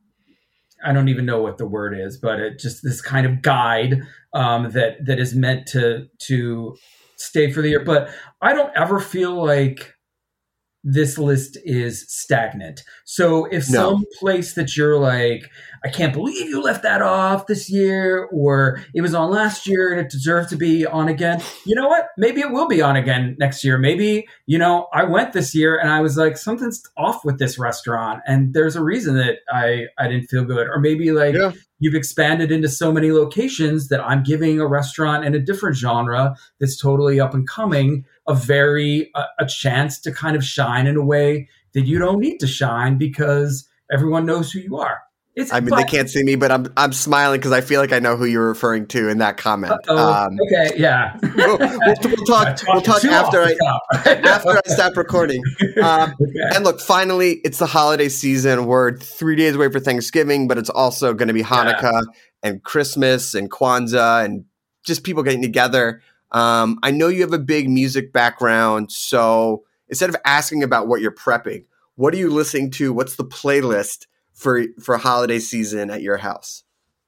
I don't even know what the word is, but it just this kind of guide um, that that is meant to to stay for the year. But I don't ever feel like this list is stagnant. So if No. some place that you're like, I can't believe you left that off this year, or it was on last year and it deserved to be on again, you know what? Maybe it will be on again next year. Maybe, you know, I went this year and I was like, something's off with this restaurant and there's a reason that I, I didn't feel good. Or maybe like Yeah. you've expanded into so many locations that I'm giving a restaurant in a different genre that's totally up and coming a very a, a chance to kind of shine in a way that you don't need to shine because everyone knows who you are. It's, I mean, but, they can't see me, but I'm I'm smiling because I feel like I know who you're referring to in that comment. Um, okay, yeah. we'll, we'll, we'll talk. We'll talk after I after I stop recording. Um, okay. And look, finally, it's the holiday season. We're three days away for Thanksgiving, but it's also going to be Hanukkah yeah. and Christmas and Kwanzaa and just people getting together. Um, I know you have a big music background, so instead of asking about what you're prepping, what are you listening to? What's the playlist for for holiday season at your house?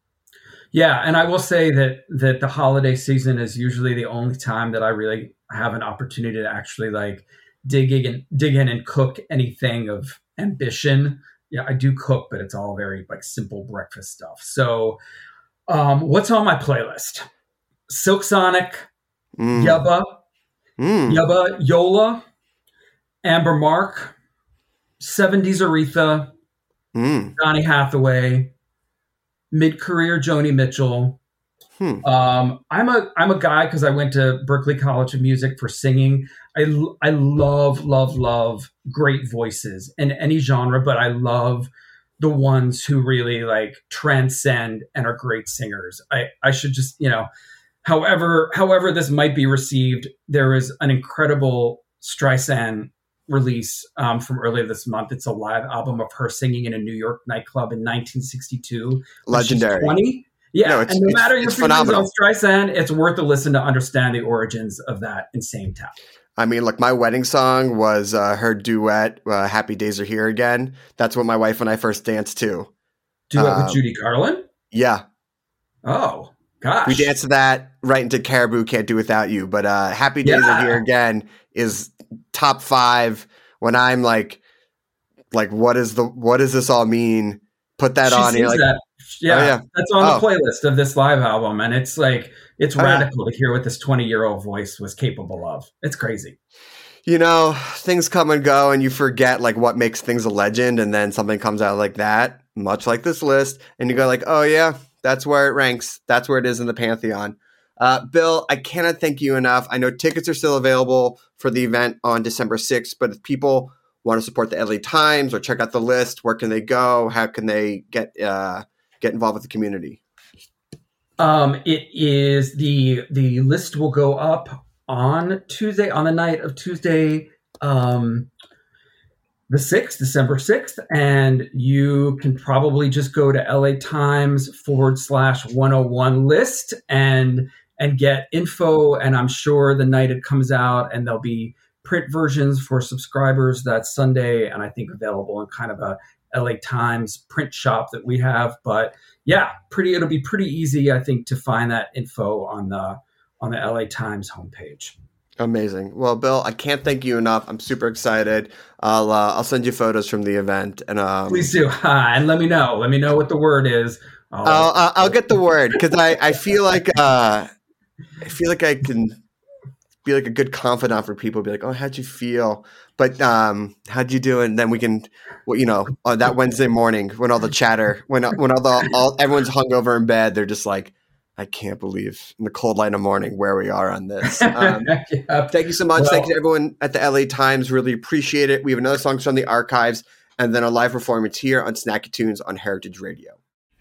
Yeah, and I will say that that the holiday season is usually the only time that I really have an opportunity to actually like dig in, dig in and cook anything of ambition. Yeah, I do cook, but it's all very like simple breakfast stuff. So, um, what's on my playlist? Silk Sonic. Mm. Yubba, mm. Yubba, Yola, Amber Mark, seventies Aretha, mm. Donny Hathaway, mid-career Joni Mitchell. Hmm. Um, I'm a I'm a guy because I went to Berklee College of Music for singing. I I love love love great voices in any genre, but I love the ones who really like transcend and are great singers. I I should just you know. However, however this might be received, there is an incredible Streisand release um, from earlier this month. It's a live album of her singing in a New York nightclub in nineteen sixty-two. Legendary. twenty. Yeah, no, it's, and no it's, matter your it's feelings phenomenal. on Streisand, it's worth a listen to understand the origins of that insane talent. I mean, look, my wedding song was uh, her duet, uh, Happy Days Are Here Again. That's what my wife and I first danced to. Duet um, with Judy Garland? Yeah. Oh. Gosh. We danced to that right into Caribou Can't Do Without You. But uh, Happy Days yeah. Are Here Again is top five when I'm like, like, what is the what does this all mean? Put that she on. You're like, that. Yeah, oh, yeah, that's on oh. the playlist of this live album. And it's like, it's oh, radical yeah. to hear what this twenty-year-old voice was capable of. It's crazy. You know, things come and go and you forget like what makes things a legend. And then something comes out like that, much like this list. And you go like, oh, yeah. That's where it ranks. That's where it is in the Pantheon. Uh, Bill, I cannot thank you enough. I know tickets are still available for the event on December sixth, but if people want to support the L A Times or check out the list, where can they go? How can they get uh, get involved with the community? Um, it is the the list will go up on Tuesday, on the night of Tuesday, um, the sixth, December sixth, and you can probably just go to L A Times forward slash one oh one list and and get info. And I'm sure the night it comes out, and there'll be print versions for subscribers that Sunday, and I think available in kind of a L A Times print shop that we have. But yeah, pretty it'll be pretty easy, I think, to find that info on the on the L A Times homepage. Amazing. Well, Bill, I can't thank you enough. I'm super excited. I'll uh, I'll send you photos from the event, and um, please do. And let me know. Let me know what the word is. I'll I'll, I'll, I'll get the word because I, I feel like uh, I feel like I can be like a good confidant for people. Be like, oh, how'd you feel? But um, how'd you do? And then we can, well, you know, on that Wednesday morning when all the chatter, when when all the all everyone's hungover in bed, they're just like, I can't believe in the cold light of morning where we are on this. Um, yeah. Thank you so much. Well, thank you to everyone at the L A Times. Really appreciate it. We have another song from the archives and then a live performance here on Snacky Tunes on Heritage Radio.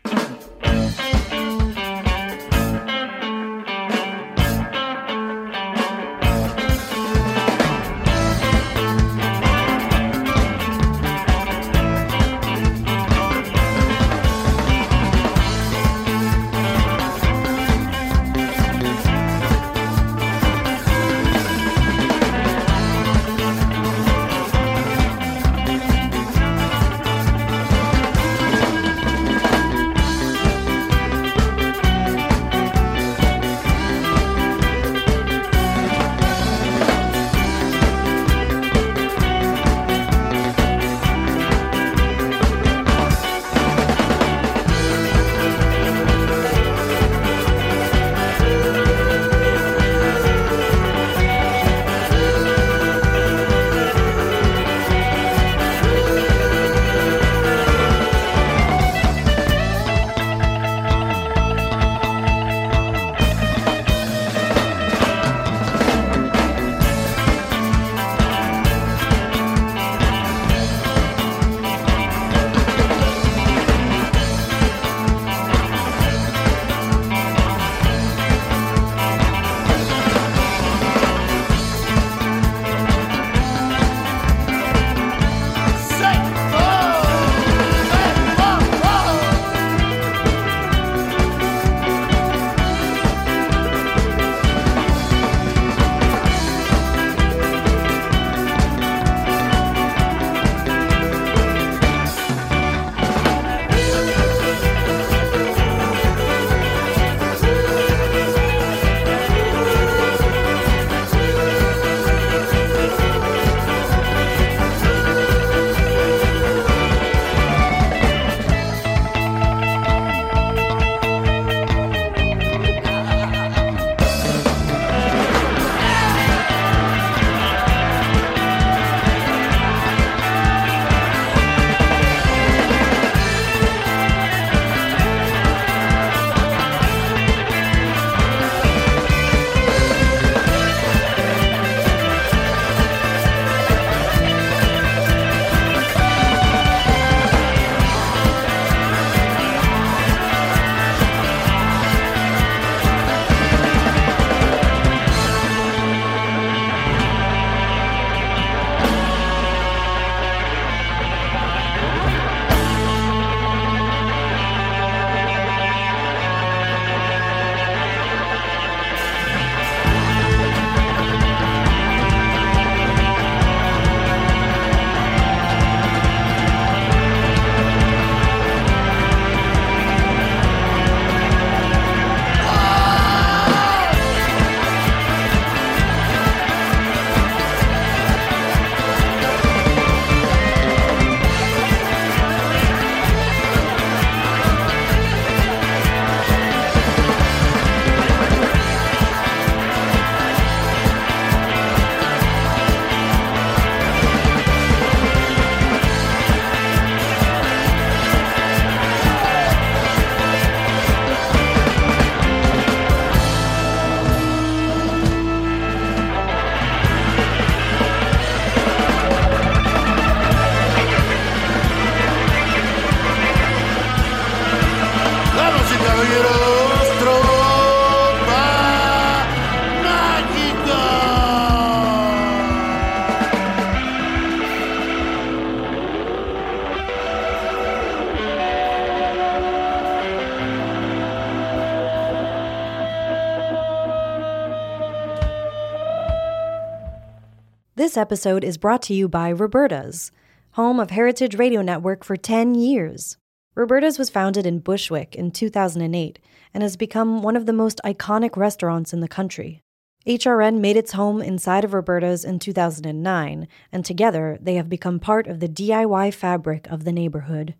This episode is brought to you by Roberta's, home of Heritage Radio Network for ten years. Roberta's was founded in Bushwick in two thousand eight and has become one of the most iconic restaurants in the country. H R N made its home inside of Roberta's in two thousand nine, and together they have become part of the D I Y fabric of the neighborhood.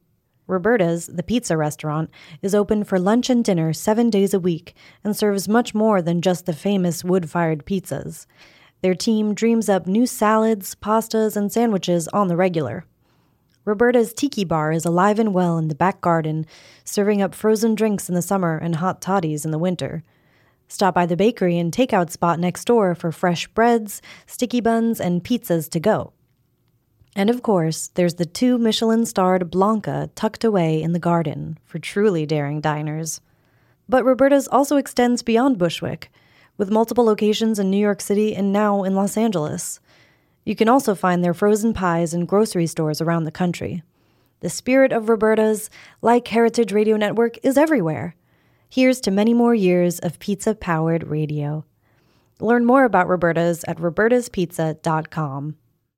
Roberta's, the pizza restaurant, is open for lunch and dinner seven days a week and serves much more than just the famous wood-fired pizzas. Their team dreams up new salads, pastas, and sandwiches on the regular. Roberta's Tiki Bar is alive and well in the back garden, serving up frozen drinks in the summer and hot toddies in the winter. Stop by the bakery and takeout spot next door for fresh breads, sticky buns, and pizzas to go. And of course, there's the two Michelin-starred Blanca tucked away in the garden for truly daring diners. But Roberta's also extends beyond Bushwick, with multiple locations in New York City and now in Los Angeles. You can also find their frozen pies in grocery stores around the country. The spirit of Roberta's, like Heritage Radio Network, is everywhere. Here's to many more years of pizza-powered radio. Learn more about Roberta's at robertas pizza dot com.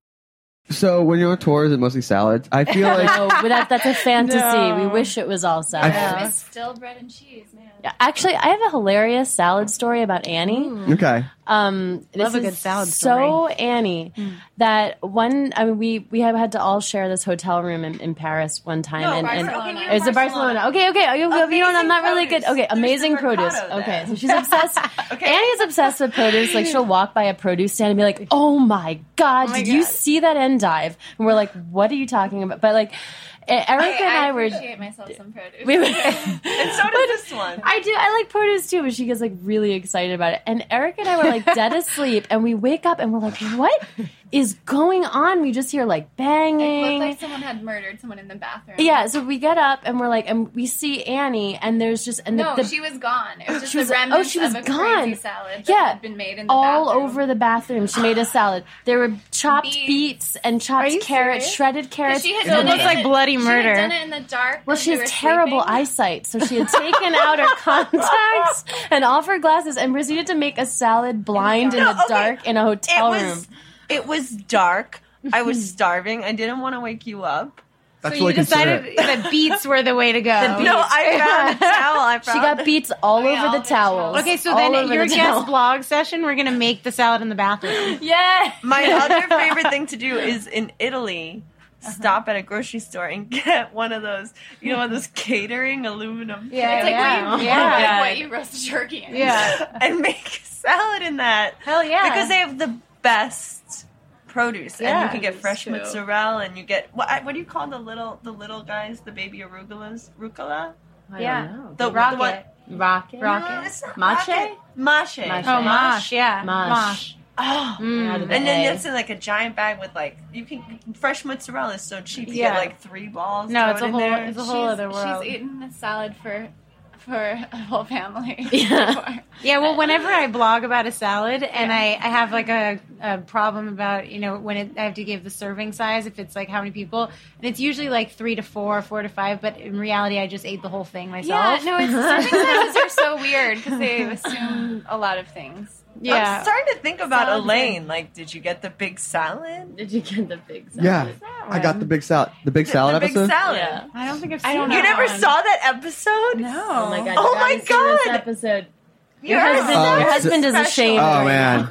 So when you're on tour, is it mostly salads? I feel like No, but that, that's a fantasy. No. We wish it was all salad. I- It's still bread and cheese, man. Yeah, actually, I have a hilarious salad story about Annie. okay. Um, this Love a is good salad so Annie that one. I mean, we we have had to all share this hotel room in, in Paris one time, No, and, and Barcelona. it was a Barcelona. Okay, okay, you, you know, I'm not really good. Okay, amazing produce. Mercado Okay, then. so she's obsessed. Annie's obsessed with produce. Like she'll walk by a produce stand and be like, "Oh my god, my did you God. see that endive?" And we're like, "What are you talking about?" But like, Erica and I, I were. appreciate myself some produce. We were And so does this one. I do. I like produce too, but she gets like really excited about it. And Eric and I were like dead asleep, and we wake up and we're like, "What is going on?" We just hear like It banging. looked like someone had murdered someone in the bathroom. Yeah, so we get up and we're like, and we see Annie, and there's just and No, the, the she was gone. It was just She was- the remnants oh, she was of a gone. crazy salad that Yeah. had been made in the all bathroom. over the bathroom. She made a salad. There were chopped Beets. beets, and chopped you carrots, serious? shredded carrots. She had and done then- it looks in like the- bloody She murder. had done it in the dark. Well, when she we has were terrible sleeping. eyesight, so she had taken out her contacts and off her glasses and proceeded to make a salad blind in the No, okay. dark in a It hotel was, room. it was dark. I was starving. I didn't want to wake you up. That's So you decided that beets were the way to go. The beets. No, I found a towel. I found She got beets all yeah, over all the over towels. the Okay, so All then over at your the guest towel. blog session, we're going to make the salad in the bathroom. Yeah. My other favorite thing to do is in Italy, stop at a grocery store and get one of those, you know, one of those catering aluminum Yeah, It's like yeah. what you, Yeah. like God. what you roast turkey in. Yeah. and make a salad in that. Hell yeah. Because they have the best produce, and Yeah, you can get that's fresh true. mozzarella, and you get what? I- What do you call the little the little guys, the baby arugulas, rucola? I Yeah. don't know. The Rocket. the one- Rocket. No, Rocket. it's not Mache? rocket. Mache. Mache. Oh, mosh, yeah. Mosh. Oh. Mm. Out of the And then A. it's in like a giant bag with like you can fresh mozzarella is so cheap. You Yeah. get like three balls. No, throw it's it a in whole, there. it's a whole She's- other world. She's eaten a salad for for a whole family. Yeah. before. Yeah, well, whenever I blog about a salad and I, I have like a, a problem about, you know, when it, I have to give the serving size, if it's like how many people, and it's usually like three to four, four to five, but in reality, I just ate the whole thing Yeah, myself. no, it's serving sizes are so weird because they assume a lot of things. I'm Yeah. starting to think about Salad Elaine. Like, did you get the big salad? Did you get the big salad? Yeah, I got the big salad. The big salad the big episode. salad. Yeah. I don't think I've I seen don't that You never one. saw that episode? No. Oh my god! Oh you my gotta see this God. episode. Your Your husband, Oh, your it's- husband is ashamed. Oh right man,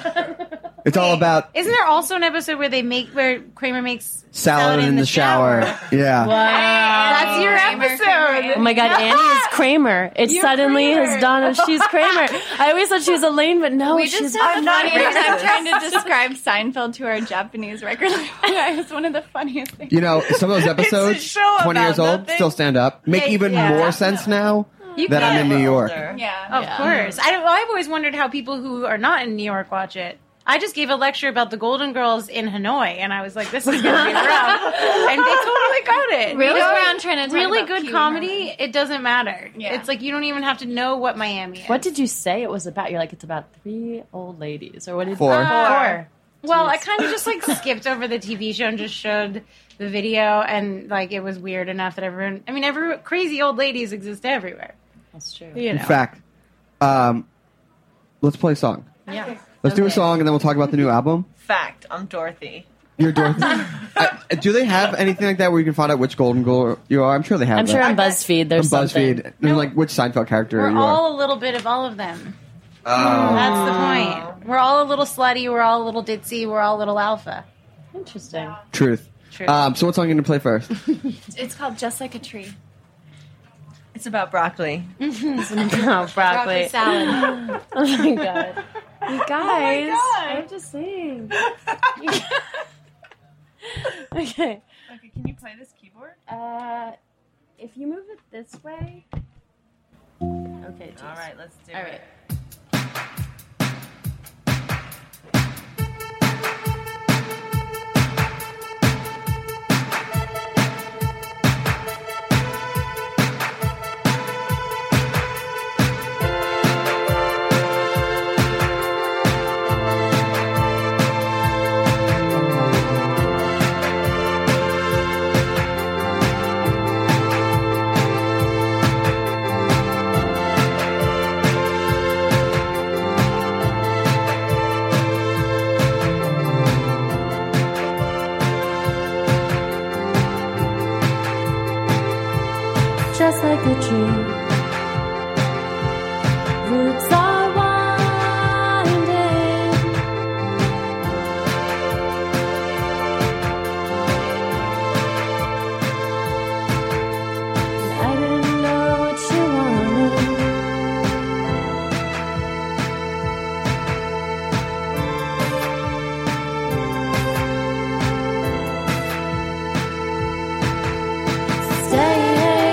it's all about Isn't there also an episode where they make, where Kramer makes salad in the shower. Yeah. now. Wow. That's your Kramer, episode. Kramer. Oh my god, Annie is Kramer. It You're suddenly Kramer. has dawned on she's Kramer. I always thought she was Elaine, but no, we she's just have I'm the not funniest time racist. trying to describe Seinfeld to our Japanese regular. It was one of the funniest things. You know, some of those episodes, show twenty about years old, nothing. still stand up. Make They- even yeah. more sense now You that I'm can. in New York. Older. Yeah. Of Yeah. course. I don't, well, I've always wondered how people who are not in New York watch it. I just gave a lecture about the Golden Girls in Hanoi, and I was like, this is going to be rough. And they totally got it. Really? You Go know, around trying to talk really about good cute comedy, it doesn't matter. Yeah. It's like you don't even have to know what Miami is. What did you say it was about? You're like, it's about three old ladies, or what did Four. you Four. Well, I kind of just like skipped over the T V show and just showed the video, and like it was weird enough that everyone, I mean, every crazy old ladies exist everywhere. That's true. You know. In fact, um, let's play a song. Yeah. Let's do a song and then we'll talk about the new album. Fact, I'm Dorothy. You're Dorothy. I, do they have anything like that where you can find out which Golden Girl you are? I'm sure they have I'm that. sure on BuzzFeed On there's something. BuzzFeed. And like which Seinfeld character We're you all are. a little bit of all of them. Oh. That's the point. We're all a little slutty. We're all a little ditzy. We're all a little alpha. Interesting. Truth. True. Um, so what song are you going to play first? It's called Just Like a Tree. It's about broccoli. No, broccoli. Broccoli salad. Oh my god. You guys. God. I have to sing. Okay. Okay, can you play this keyboard? Uh, if you move it this way. Okay. All right, let's do All it. right. Just like a tree, roots are winding. I didn't know what you wanted. Stay.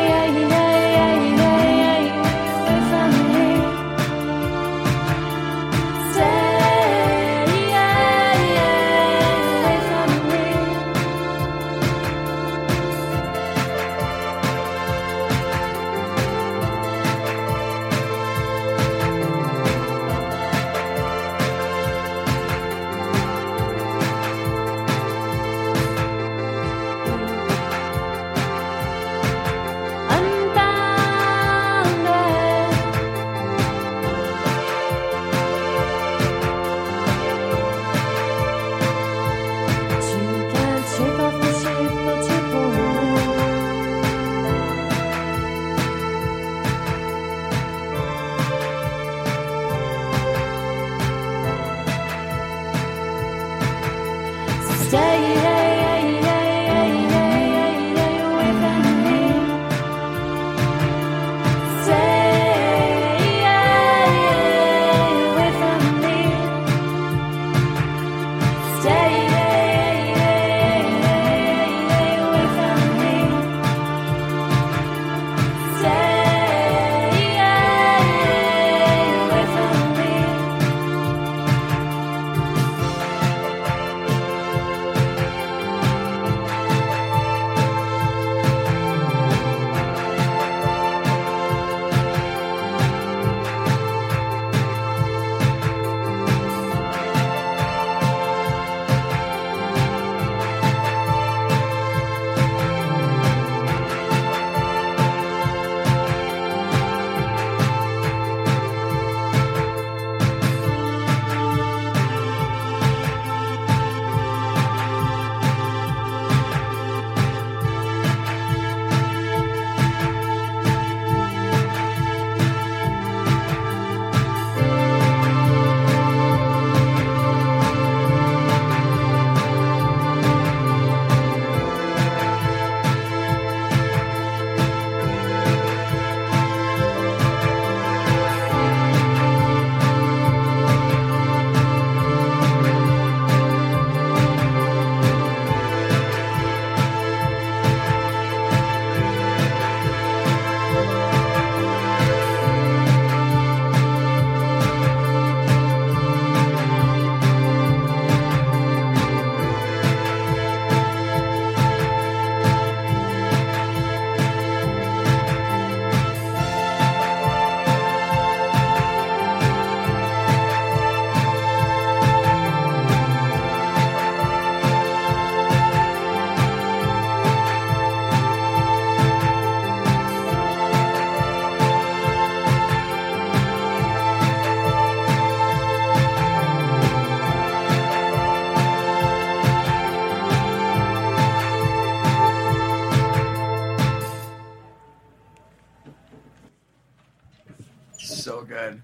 So good.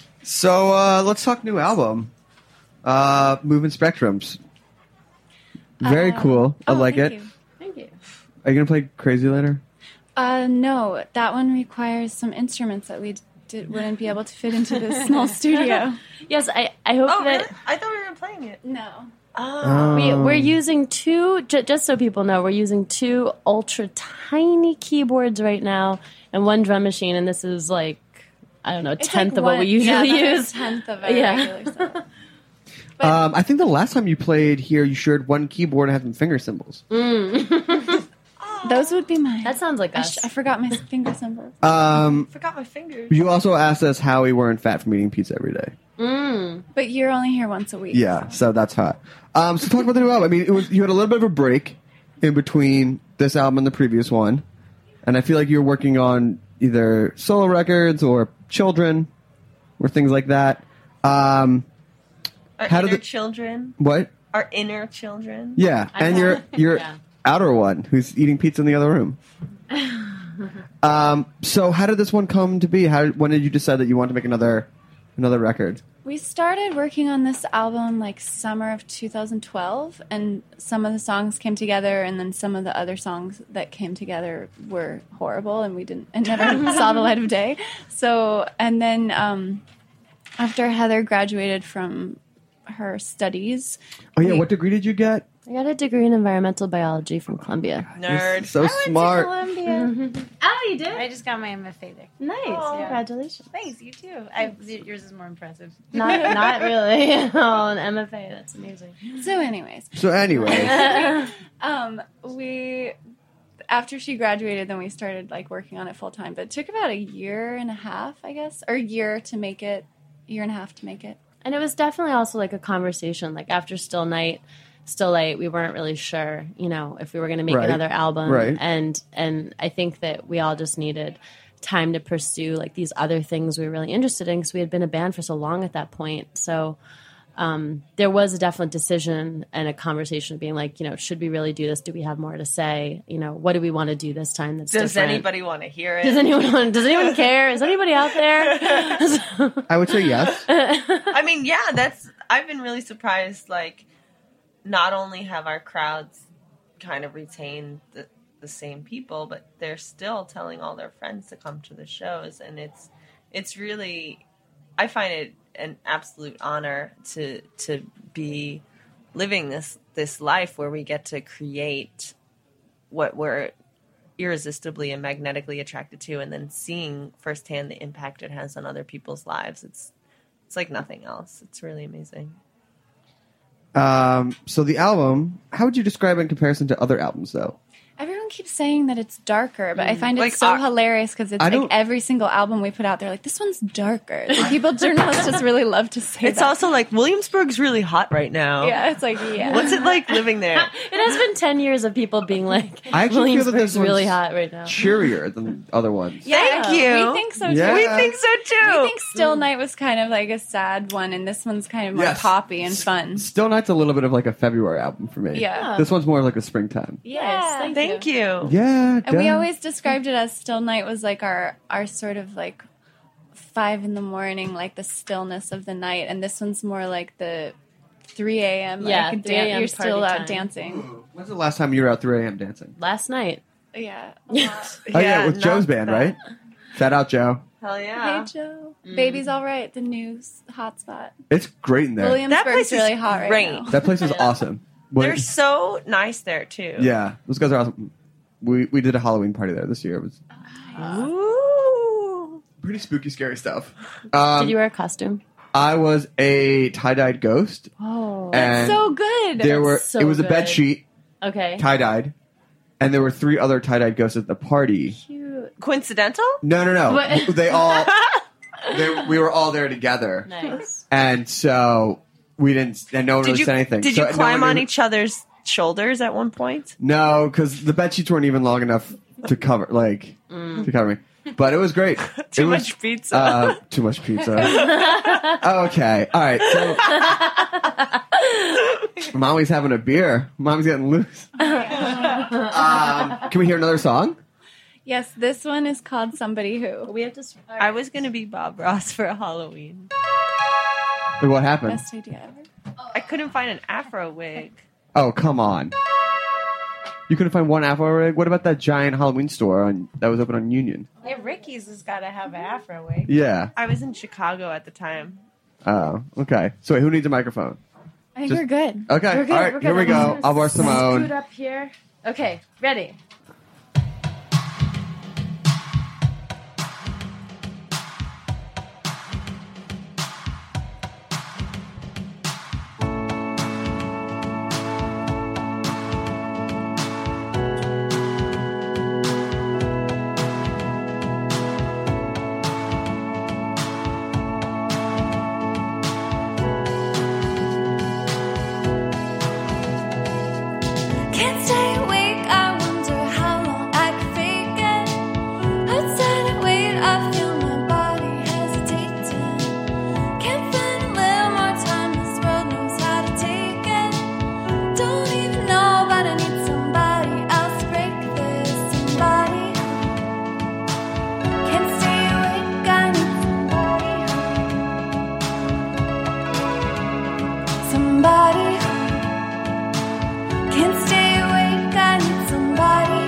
So uh, let's talk new album, uh, Moving Spectrums. Very Uh, cool. I oh, like thank it. you. Thank you. Are you gonna play Crazy later? Uh, no, that one requires some instruments that we did, wouldn't be able to fit into this small studio. Yes, I, I hope Oh, that really? I thought we were playing it. No. Oh. we, Um, we're using two, j- just so people know, we're using two ultra tiny keyboards right now and one drum machine, and this is like, I don't know, a It's tenth like of what one- we usually yeah, use. that's a tenth of a Yeah. regular set. Um, I think the last time you played here, you shared one keyboard and had some finger cymbals. Those would be mine. That sounds like I, us. sh- I forgot my finger symbols. Um, Forgot my fingers. you also asked us how we weren't fat from eating pizza every day. Mm. But you're only here once a week. Yeah, so that's hot. Um, so talk about the new album. I mean, it was you had a little bit of a break in between this album and the previous one, and I feel like you're working on either solo records or children or things like that. Um, Our How did inner the- children. what? Our inner children. Yeah, and your your Yeah. outer one who's eating pizza in the other room. um, so how did this one come to be? How when did you decide that you wanted to make another another record? We started working on this album like summer of two thousand twelve, and some of the songs came together, and then some of the other songs that came together were horrible, and we didn't, and never saw the light of day. So, and then um, after Heather graduated from her studies, Oh yeah, we- what degree did you get? I got a degree in environmental biology from Columbia. Nerd. So smart. Oh, you did? I just got my M F A there. Nice. Congratulations. Thanks, you too. I, yours is more impressive. Not, not really. Oh, an M F A. That's amazing. so anyways, So anyway, um, we after she graduated, then we started like working on it full time. But it took about a year and a half, I guess, or a year to make it, year and a half to make it. And it was definitely also like a conversation. Like after Still Night, Still Late, we weren't really sure, you know, if we were going to make Right. another album. Right. And and I think that we all just needed time to pursue like these other things we were really interested in because we had been a band for so long at that point. So um, there was a definite decision and a conversation of being like, you know, should we really do this? Do we have more to say? You know, what do we want to do this time that's Does different? anybody want to hear it? Does anyone want, does anyone care? Is anybody out there? I would say yes. I mean, yeah, that's. I've been really surprised. Like, not only have our crowds kind of retained the, the same people, but they're still telling all their friends to come to the shows, and it's it's really. I find it an absolute honor to to be living this this life where we get to create what we're irresistibly and magnetically attracted to, and then seeing firsthand the impact it has on other people's lives. It's it's like nothing else. It's really amazing. Um, so the album, how would you describe it in comparison to other albums, though? Everyone keeps saying that it's darker, but I find it Like, so our- hilarious because it's I like don't- every single album we put out, they're like, this one's darker. Like, people, journalists just really love to say It's that. also like Williamsburg's really hot right now. Yeah, it's like, yeah. What's it like living there? It has been ten years of people being like, I actually feel that Williamsburg's this really one's hot right now. cheerier than other ones. Yeah, Thank you. We think so too. Yeah. We think so too. We think Still Night was kind of like a sad one, and this one's kind of more Yes. poppy and fun. Still Night's a little bit of like a February album for me. Yeah. This one's more like a springtime. Yes, thank, Thank you. you. Yeah. And we duh. always described it as Still Night was like our our sort of like five in the morning, like the stillness of the night, and this one's more like the three a.m. Yeah, like three a.m. you're still party out time. dancing. When's the last time you were out three a.m. dancing? Last night. Yeah. a lot. Oh yeah, with not Joe's band, bad. right? Shout out Joe. Hell yeah. Hey Joe, Baby's All Right, the new s- hotspot. It's great in there. That place Williamsburg's is really hot right great. now. That place is awesome. When- They're so nice there too. yeah, those guys are awesome. We we did a Halloween party there this year. It was Ooh. pretty spooky, scary stuff. Um, Did you wear a costume? I was a tie-dyed ghost. Oh. and So good. there were so it was a bed good. sheet Okay. tie-dyed, and there were three other tie-dyed ghosts at the party. Cute. Coincidental? No, no, no. What? They all they, we were all there together, Nice. and so we didn't. And no one Did really you said anything. did So you no climb one on knew- each other's shoulders at one point? No, because the bed sheets weren't even long enough to cover like to cover me. But it was great. Too It was, much pizza. Uh, too much pizza. Okay, all right. So, Mommy's having a beer. Mommy's getting loose. Um, can we hear another song? Yes, this one is called Somebody Who. We have to. I was gonna be Bob Ross for Halloween. What happened? Best idea ever. I couldn't find an afro wig. Oh, come on. You couldn't find one afro wig? What about that giant Halloween store on, that was open on Union? Yeah, Ricky's has got to have an afro wig. Yeah. I was in Chicago at the time. Oh, okay. So wait, who needs a microphone? I think Just- we're good. Okay, We're good. all right, We're here good. we I'm go. just I'll bar gonna Simone. scoot up here. Okay, ready. Can't stay awake, I wonder how long I could fake it. Outside I wait, I feel my body hesitating. Can't find a little more time, this world knows how to take it. Don't even know, but I need somebody else to break this. Somebody can't stay awake, I need somebody. Somebody can't stay awake, I need somebody.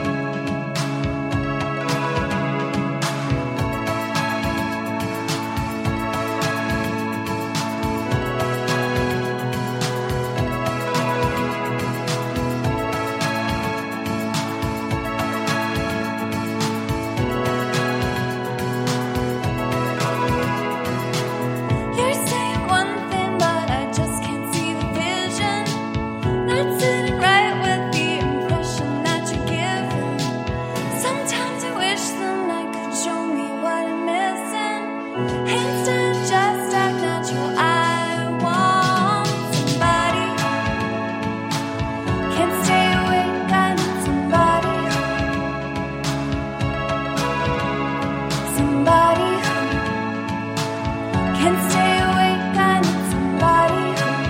You're saying one thing, but I just can't see the vision. Not sitting right with the impression that you're giving. Sometimes I wish the night could show me what I'm missing. Instead of just act natural, I want somebody. Can't stay awake, I need somebody. Somebody. Can't stay awake, I need somebody.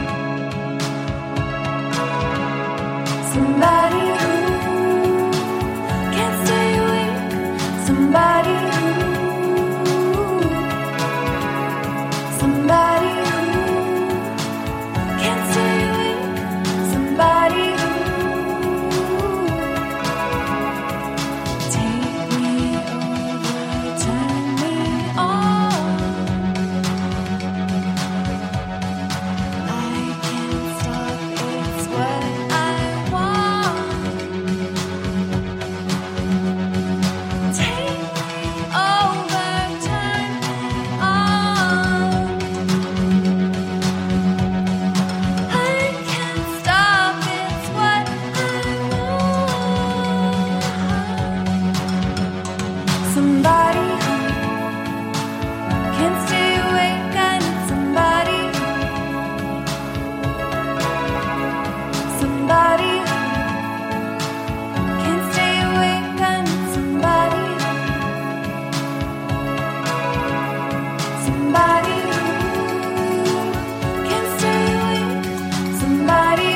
Somebody who can't stay awake. Somebody who, somebody who can't stay awake. Somebody who take me over, turn me on. I can't stop, it's what I want. Take me over, turn me on. I can't stop, it's what I want. Somebody can't stay awake, I need somebody. Somebody can't stay awake, I need somebody. Somebody can't stay awake. Somebody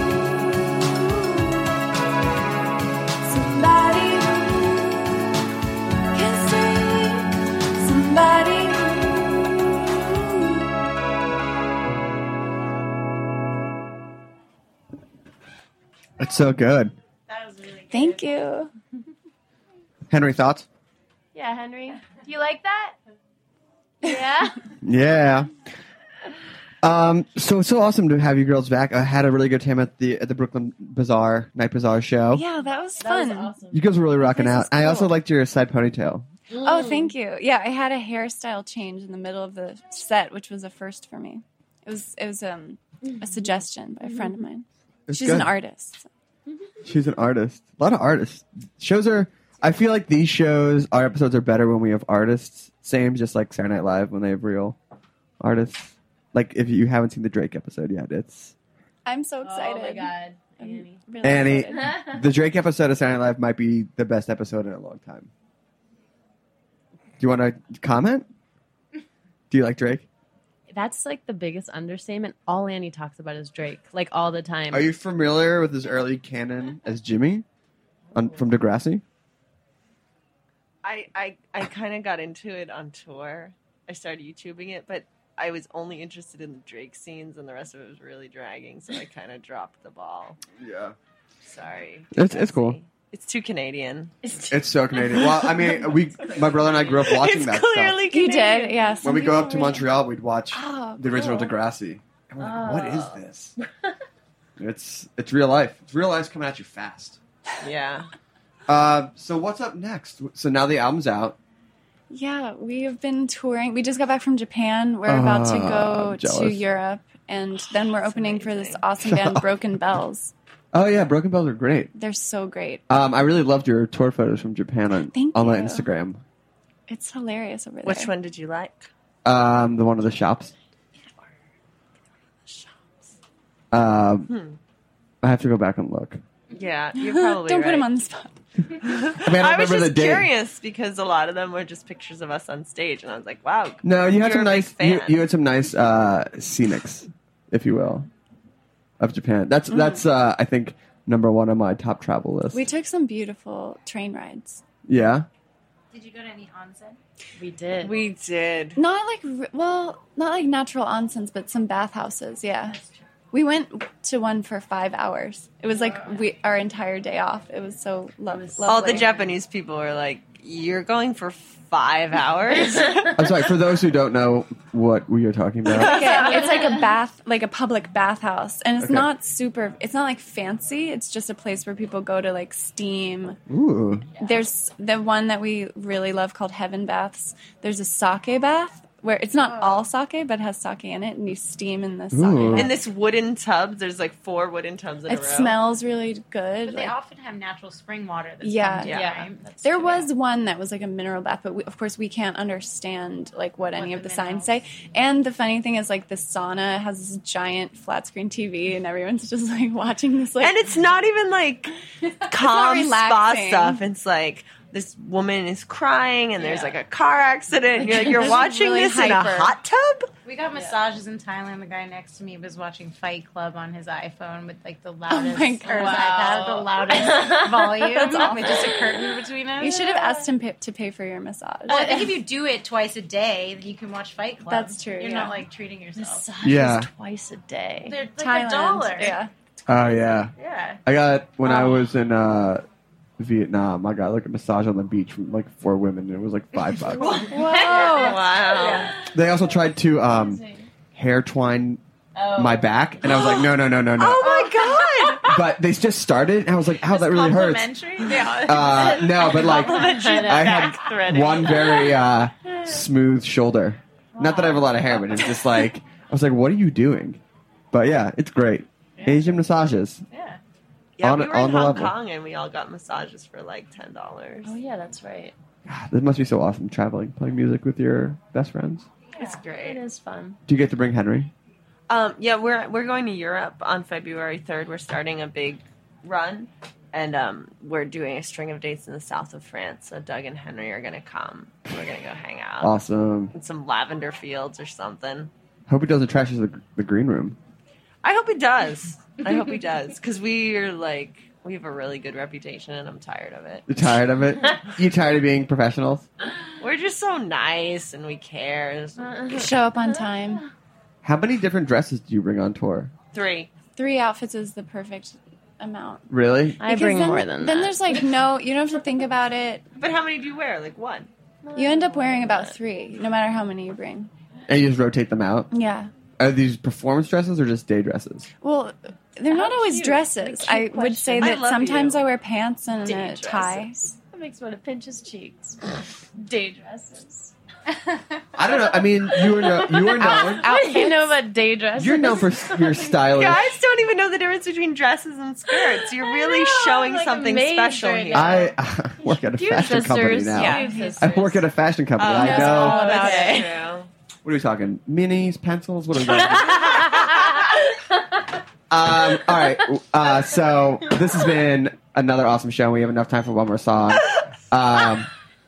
somebody can't stay awake. Somebody It's so good. That was really good. Thank you. Henry, thoughts? Yeah, Henry. Do you like that? Yeah. Yeah. Um, so it's so awesome to have you girls back. I had a really good time at the at the Brooklyn Bazaar Night Bazaar show. Yeah, that was That fun. was awesome. You guys were really rocking This out. is I also cool. liked your side ponytail. Oh, thank you. Yeah, I had a hairstyle change in the middle of the set, which was a first for me. It was it was um, a suggestion by a friend of mine. It's She's good. an artist. She's an artist. A lot of artists. Shows are. I feel like these shows, our episodes are better when we have artists. Same, just like Saturday Night Live when they have real artists. Like if you haven't seen the Drake episode yet, it's I'm so excited. Oh my god, I'm Annie. really Annie. excited. The Drake episode of Saturday Night Live might be the best episode in a long time. Do you want to comment? Do you like Drake? That's like the biggest understatement. All Annie talks about is Drake, like all the time. Are you familiar with his early canon as Jimmy on, from Degrassi? I I, I kind of got into it on tour. I started YouTubing it, but I was only interested in the Drake scenes, and the rest of it was really dragging. So I kind of dropped the ball. Yeah. Sorry. It's it's cool. It's too Canadian. It's so Canadian. Well, I mean, we, my brother and I grew up watching It's that clearly stuff. You Canadian. did, yeah. When some we go up to people really- Montreal, we'd watch Oh, the original cool. Degrassi. And we're like, what is Oh. this? It's it's real life. It's real life's coming at you fast. Yeah. Uh, so what's up next? So now the album's out. Yeah, we have been touring. We just got back from Japan. We're about to Ah, go I'm to jealous. Europe, and then we're opening for this awesome band, Broken Bells. Oh yeah, Broken Bells are great. They're so great. Um, I really loved your tour photos from Japan on Thank on my you. Instagram. It's hilarious over there. Which one did you like? Um, the one of the shops. Um, Hmm. I have to go back and look. Yeah, you're probably Don't right. put him on the spot. I mean, I, don't I was remember just the date. curious because a lot of them were just pictures of us on stage, and I was like, "Wow." No, you had you're some a big nice. You, fan. you had some nice uh, scenics, if you will, of Japan. That's Mm. that's uh, I think number one on my top travel list. We took some beautiful train rides. Yeah. Did you go to any onsen? We did. We did. Not like, r- well, not like natural onsens, but some bathhouses. Yeah. We went to one for five hours. It was like we our entire day off. It was so lo- lovely. All the Japanese people were like, "You're going for five hours?" I'm sorry for those who don't know what we are talking about. Yeah, it's like a bath, like a public bathhouse, and it's Okay. not super. It's not like fancy. It's just a place where people go to like steam. Ooh. There's the one that we really love called Heaven Baths. There's a sake bath where it's not all sake, but has sake in it, and you steam in the sake. Ooh. bath. In this wooden tub, there's like four wooden tubs in a It row. smells really good. But they like- often have natural spring water. That's Yeah. pumped in, Yeah. right? That's There true. was one that was like a mineral bath, but we, of course we can't understand like what, any What of the the signs minerals. say. And the funny thing is, like the sauna has this giant flat screen T V, and everyone's just like watching this. Like, And it's not even like calm spa relaxing. stuff. It's like this woman is crying, and there's Yeah. like a car accident. You're, like, you're This is watching really this in a hyper. hot tub. We got massages in Thailand. The guy next to me was watching Fight Club on his iPhone with like the loudest, my or his God. iPad, the loudest volume, with just a curtain between us. you should have asked him pay, to pay for your massage. Well, I think if you do it twice a day, then you can watch Fight Club. That's true, You're yeah. not like treating yourself. Massages Yeah. twice a day. They're like Thailand, a dollar. yeah. Oh yeah. Yeah. I got when I Oh. was in uh, Vietnam. I got like a massage on the beach from like four women, and it was like five bucks. Whoa! Wow. They also tried to um, hair twine my back, and I was like, no, no, no, no, no. Oh my god. But they just started, and I was like, "Ow, that really hurts." Complimentary? Yeah. Uh, no, but like I had threading. one very uh, smooth shoulder. Not that I have a lot of hair, but it's just like I was like, "What are you doing?" But yeah, it's great. Asian massages. Yeah. Yeah, On- we were on in the Hong level. Kong, and we all got massages for like ten dollars. Oh yeah, that's right. This must be so awesome traveling, playing music with your best friends. It's It great. is fun. Do you get to bring Henry? Um, yeah, we're we're going to Europe on February third. We're starting a big run, and um, we're doing a string of dates in the south of France. So Doug and Henry are going to come. We're going to go hang out Awesome. in some lavender fields or something. Hope he doesn't trash the, the green room. I hope he does. I hope he does because we are like we have a really good reputation, and I'm tired of it. You tired of it? You tired of being professionals? We're just so nice, and we care. Show up on time. How many different dresses do you bring on tour? Three. Three outfits is the perfect amount. Really? I Because bring then, more than Then that. there's like no, you don't have to think about it. But how many do you wear? Like one. You end up wearing about three, no matter how many you bring. And you just rotate them out? Yeah. Are these performance dresses or just day dresses? Well, they're not always cute. dresses. What a I cute would say question. that I love sometimes you. I wear pants and Day a tie. dresses. That makes me want to pinch his cheeks. Day dresses. I don't know. I mean, you were no, you were known. What do you know about day dresses? You're known for your stylish. Guys don't even know the difference between dresses and skirts. You're really know, showing like something amazed special right here. now. I, I work at a Cute fashion company sisters. now. Yeah. Cute sisters. I work at a fashion company. Oh, I that's know. all about That's it. true. What are we talking? Minis, pencils? What are we talking? um, all right. Uh, so this has been another awesome show. We have enough time for one more song. Um,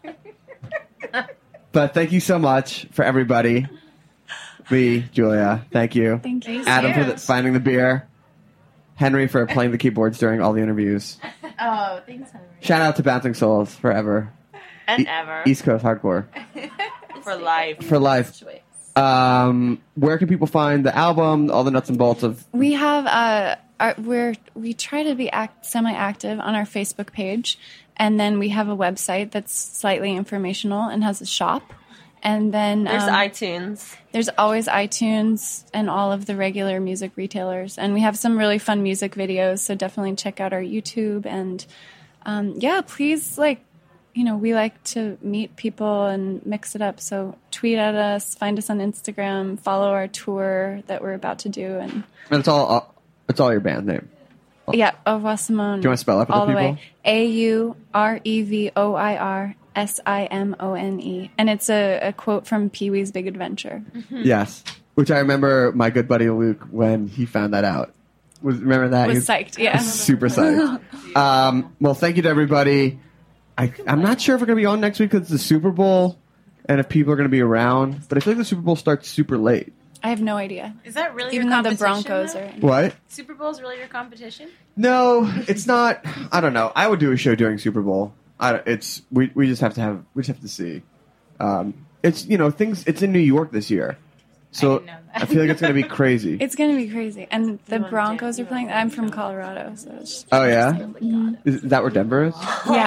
but thank you so much for everybody. Lee, Julia, thank you. Thank you. Adam for the, finding the beer. Henry for playing the keyboards during all the interviews. Oh, thanks, Henry. Shout out to Bouncing Souls forever. And E- ever. East Coast hardcore. For life. For life. Choice. Um, where can people find the album, all the nuts and bolts of? We have uh, our, we're we try to be act, semi-active on our Facebook page, and then we have a website that's slightly informational and has a shop. And then There's um, iTunes. There's always iTunes and all of the regular music retailers, and we have some really fun music videos. So definitely check out our YouTube, and um, yeah, please like. You know, we like to meet people and mix it up. So tweet at us, find us on Instagram, follow our tour that we're about to do, and And it's all uh, it's all your band name. yeah, Au revoir Simone. Do you want to spell it for all the the people? way? A U R E V O I R S I M O N E, and it's a, a quote from Pee Wee's Big Adventure. Yes, which I remember my good buddy Luke when he found that out. Was remember that Was He psyched, yeah. super psyched. um, well, thank you to everybody. I, I'm not sure if we're going to be on next week because it's the Super Bowl and if people are going to be around. But I feel like the Super Bowl starts super late. I have no idea. Is that really Even your though the competition? Broncos though? are. What? Super Bowl is really your competition? No, it's not. I don't know. I would do a show during Super Bowl. I, it's we we just have to have we just have to see. Um, it's you know things. It's in New York this year, so I, I feel like it's going to be crazy. It's going to be crazy. And the Broncos are playing. I'm from Colorado, so it's Oh yeah, Mhm. is that where Denver is?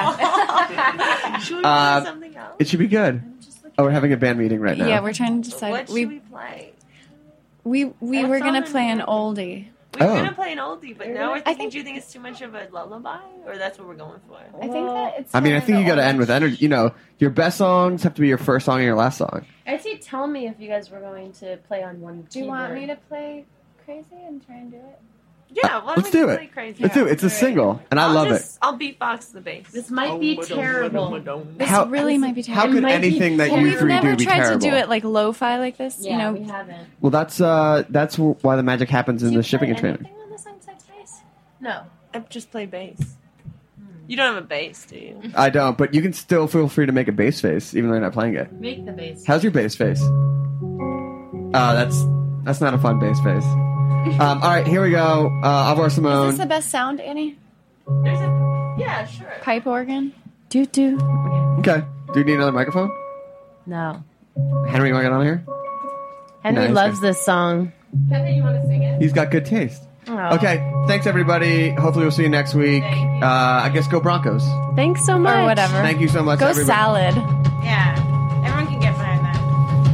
Yeah. Should we Uh, play something else? It should be good. Oh, we're having a band meeting right now. Yeah, we're trying to decide. What should we we play? we we What's were going on to play an oldie. We were Oh. gonna play an oldie, but now we're I thinking. think- Do you think it's too much of a lullaby, or that's what we're going for? I think that it's. I mean, I kind think of you got to old. end with energy. You know, your best songs have to be your first song and your last song. I'd say tell me if you guys were going to play on one. Do you want me to play Crazy and try and do it? Yeah, why don't Let's we do play it. Crazy? Let's do it. It's a single, and I I'll love just, I'll beatbox the bass. This might be terrible. This How- really might be How terrible. could might be anything that Well, you we've three never do be tried terrible? to do it like lo-fi like this. Yeah, you know, we haven't. Well, that's uh, that's wh- why the magic happens in Do you the shipping play container. anything on this song besides bass? No. I just play bass. You don't have a bass, do you? I don't, but you can still feel free to make a bass face, even though you're not playing it. Make the bass. How's your bass face? Oh, that's that's not a fun bass face. Um, all right, here we go. Uh, Au revoir, is Simone. this the best sound, Annie? There's a yeah, sure. Pipe organ. Do do. Okay. Do you need another microphone? No. Henry, you want to get on here? Henry Nice. loves this song. Henry, you want to sing it? He's got good taste. Aw. Okay, thanks everybody. Hopefully we'll see you next week. Uh, I guess go Broncos. Thanks so much. Or whatever. Thank you so much, Go everybody. salad. Yeah. Everyone can get behind that.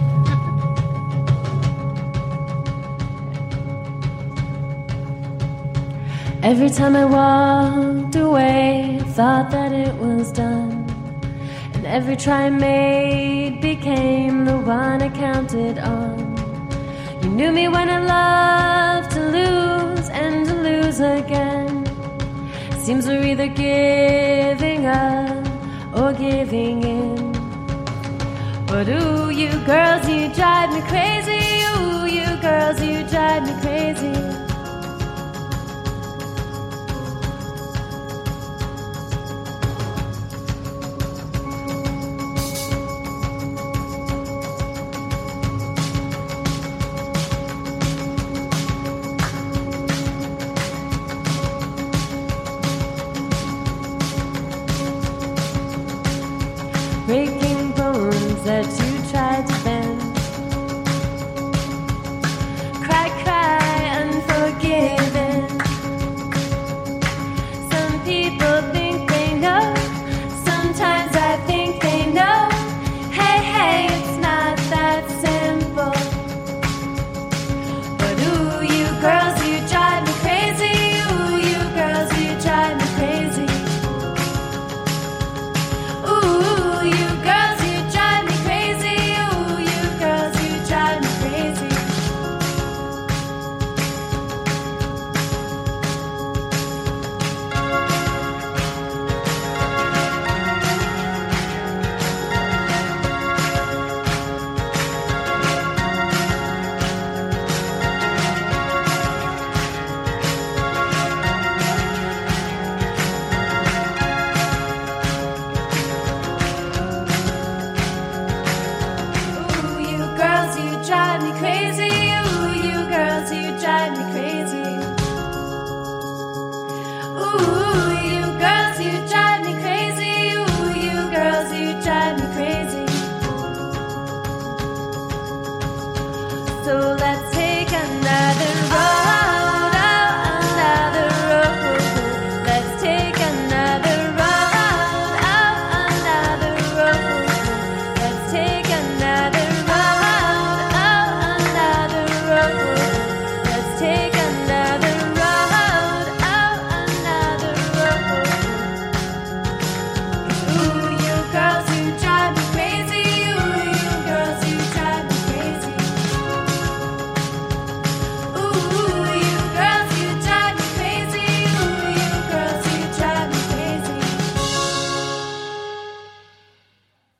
Every time I walked away, thought that it was done. And every try I made became the one I counted on. You knew me when I loved to lose and to lose again. Seems we're either giving up or giving in. But ooh, you girls, you drive me crazy. Ooh, you girls, you drive me crazy. Breaking bones that you tried to bend. Cry, cry, unforgiven. Some people think they know. Sometimes I think they know. Hey, hey, it's not that simple. But ooh, you girls, you drive me crazy. Ooh, you girls, you drive me crazy. Ooh, you girls, you drive me crazy. Ooh,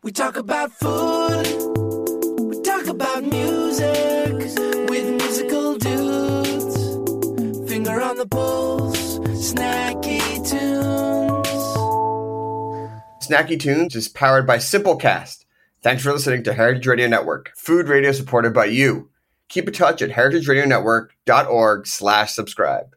We talk about food, we talk about music with musical dudes. Finger on the pulse, snacky tunes. Snacky Tunes is powered by Simplecast. Thanks for listening to Heritage Radio Network, food radio supported by you. Keep in touch at heritageradionetwork.org slash subscribe.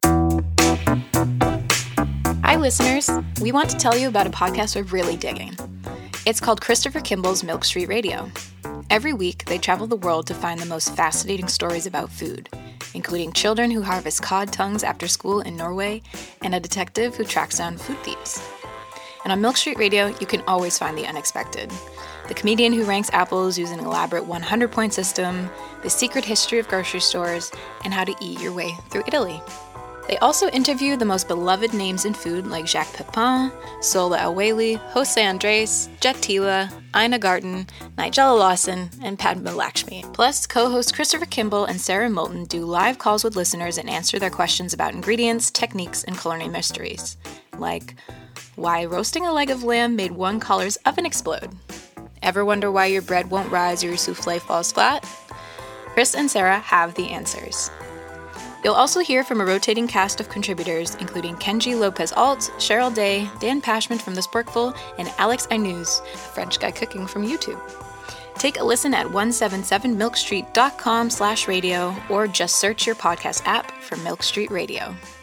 Hi, listeners. We want to tell you about a podcast we're really digging. It's called Christopher Kimball's Milk Street Radio. Every week, they travel the world to find the most fascinating stories about food, including children who harvest cod tongues after school in Norway and a detective who tracks down food thieves. And on Milk Street Radio, you can always find the unexpected. The comedian who ranks apples using an elaborate one hundred point system, the secret history of grocery stores, and how to eat your way through Italy. They also interview the most beloved names in food like Jacques Pepin, Sola El-Waylly, Jose Andres, Jet Tila, Ina Garten, Nigella Lawson, and Padma Lakshmi. Plus, co-hosts Christopher Kimball and Sarah Moulton do live calls with listeners and answer their questions about ingredients, techniques, and culinary mysteries. Like, why roasting a leg of lamb made one caller's oven explode? Ever wonder why your bread won't rise or your souffle falls flat? Chris and Sarah have the answers. You'll also hear from a rotating cast of contributors, including Kenji Lopez-Alt, Cheryl Day, Dan Pashman from The Sporkful, and Alex Ainuz, a French guy cooking from YouTube. Take a listen at one seventy-seven milk street dot com slash radio or just search your podcast app for Milk Street Radio.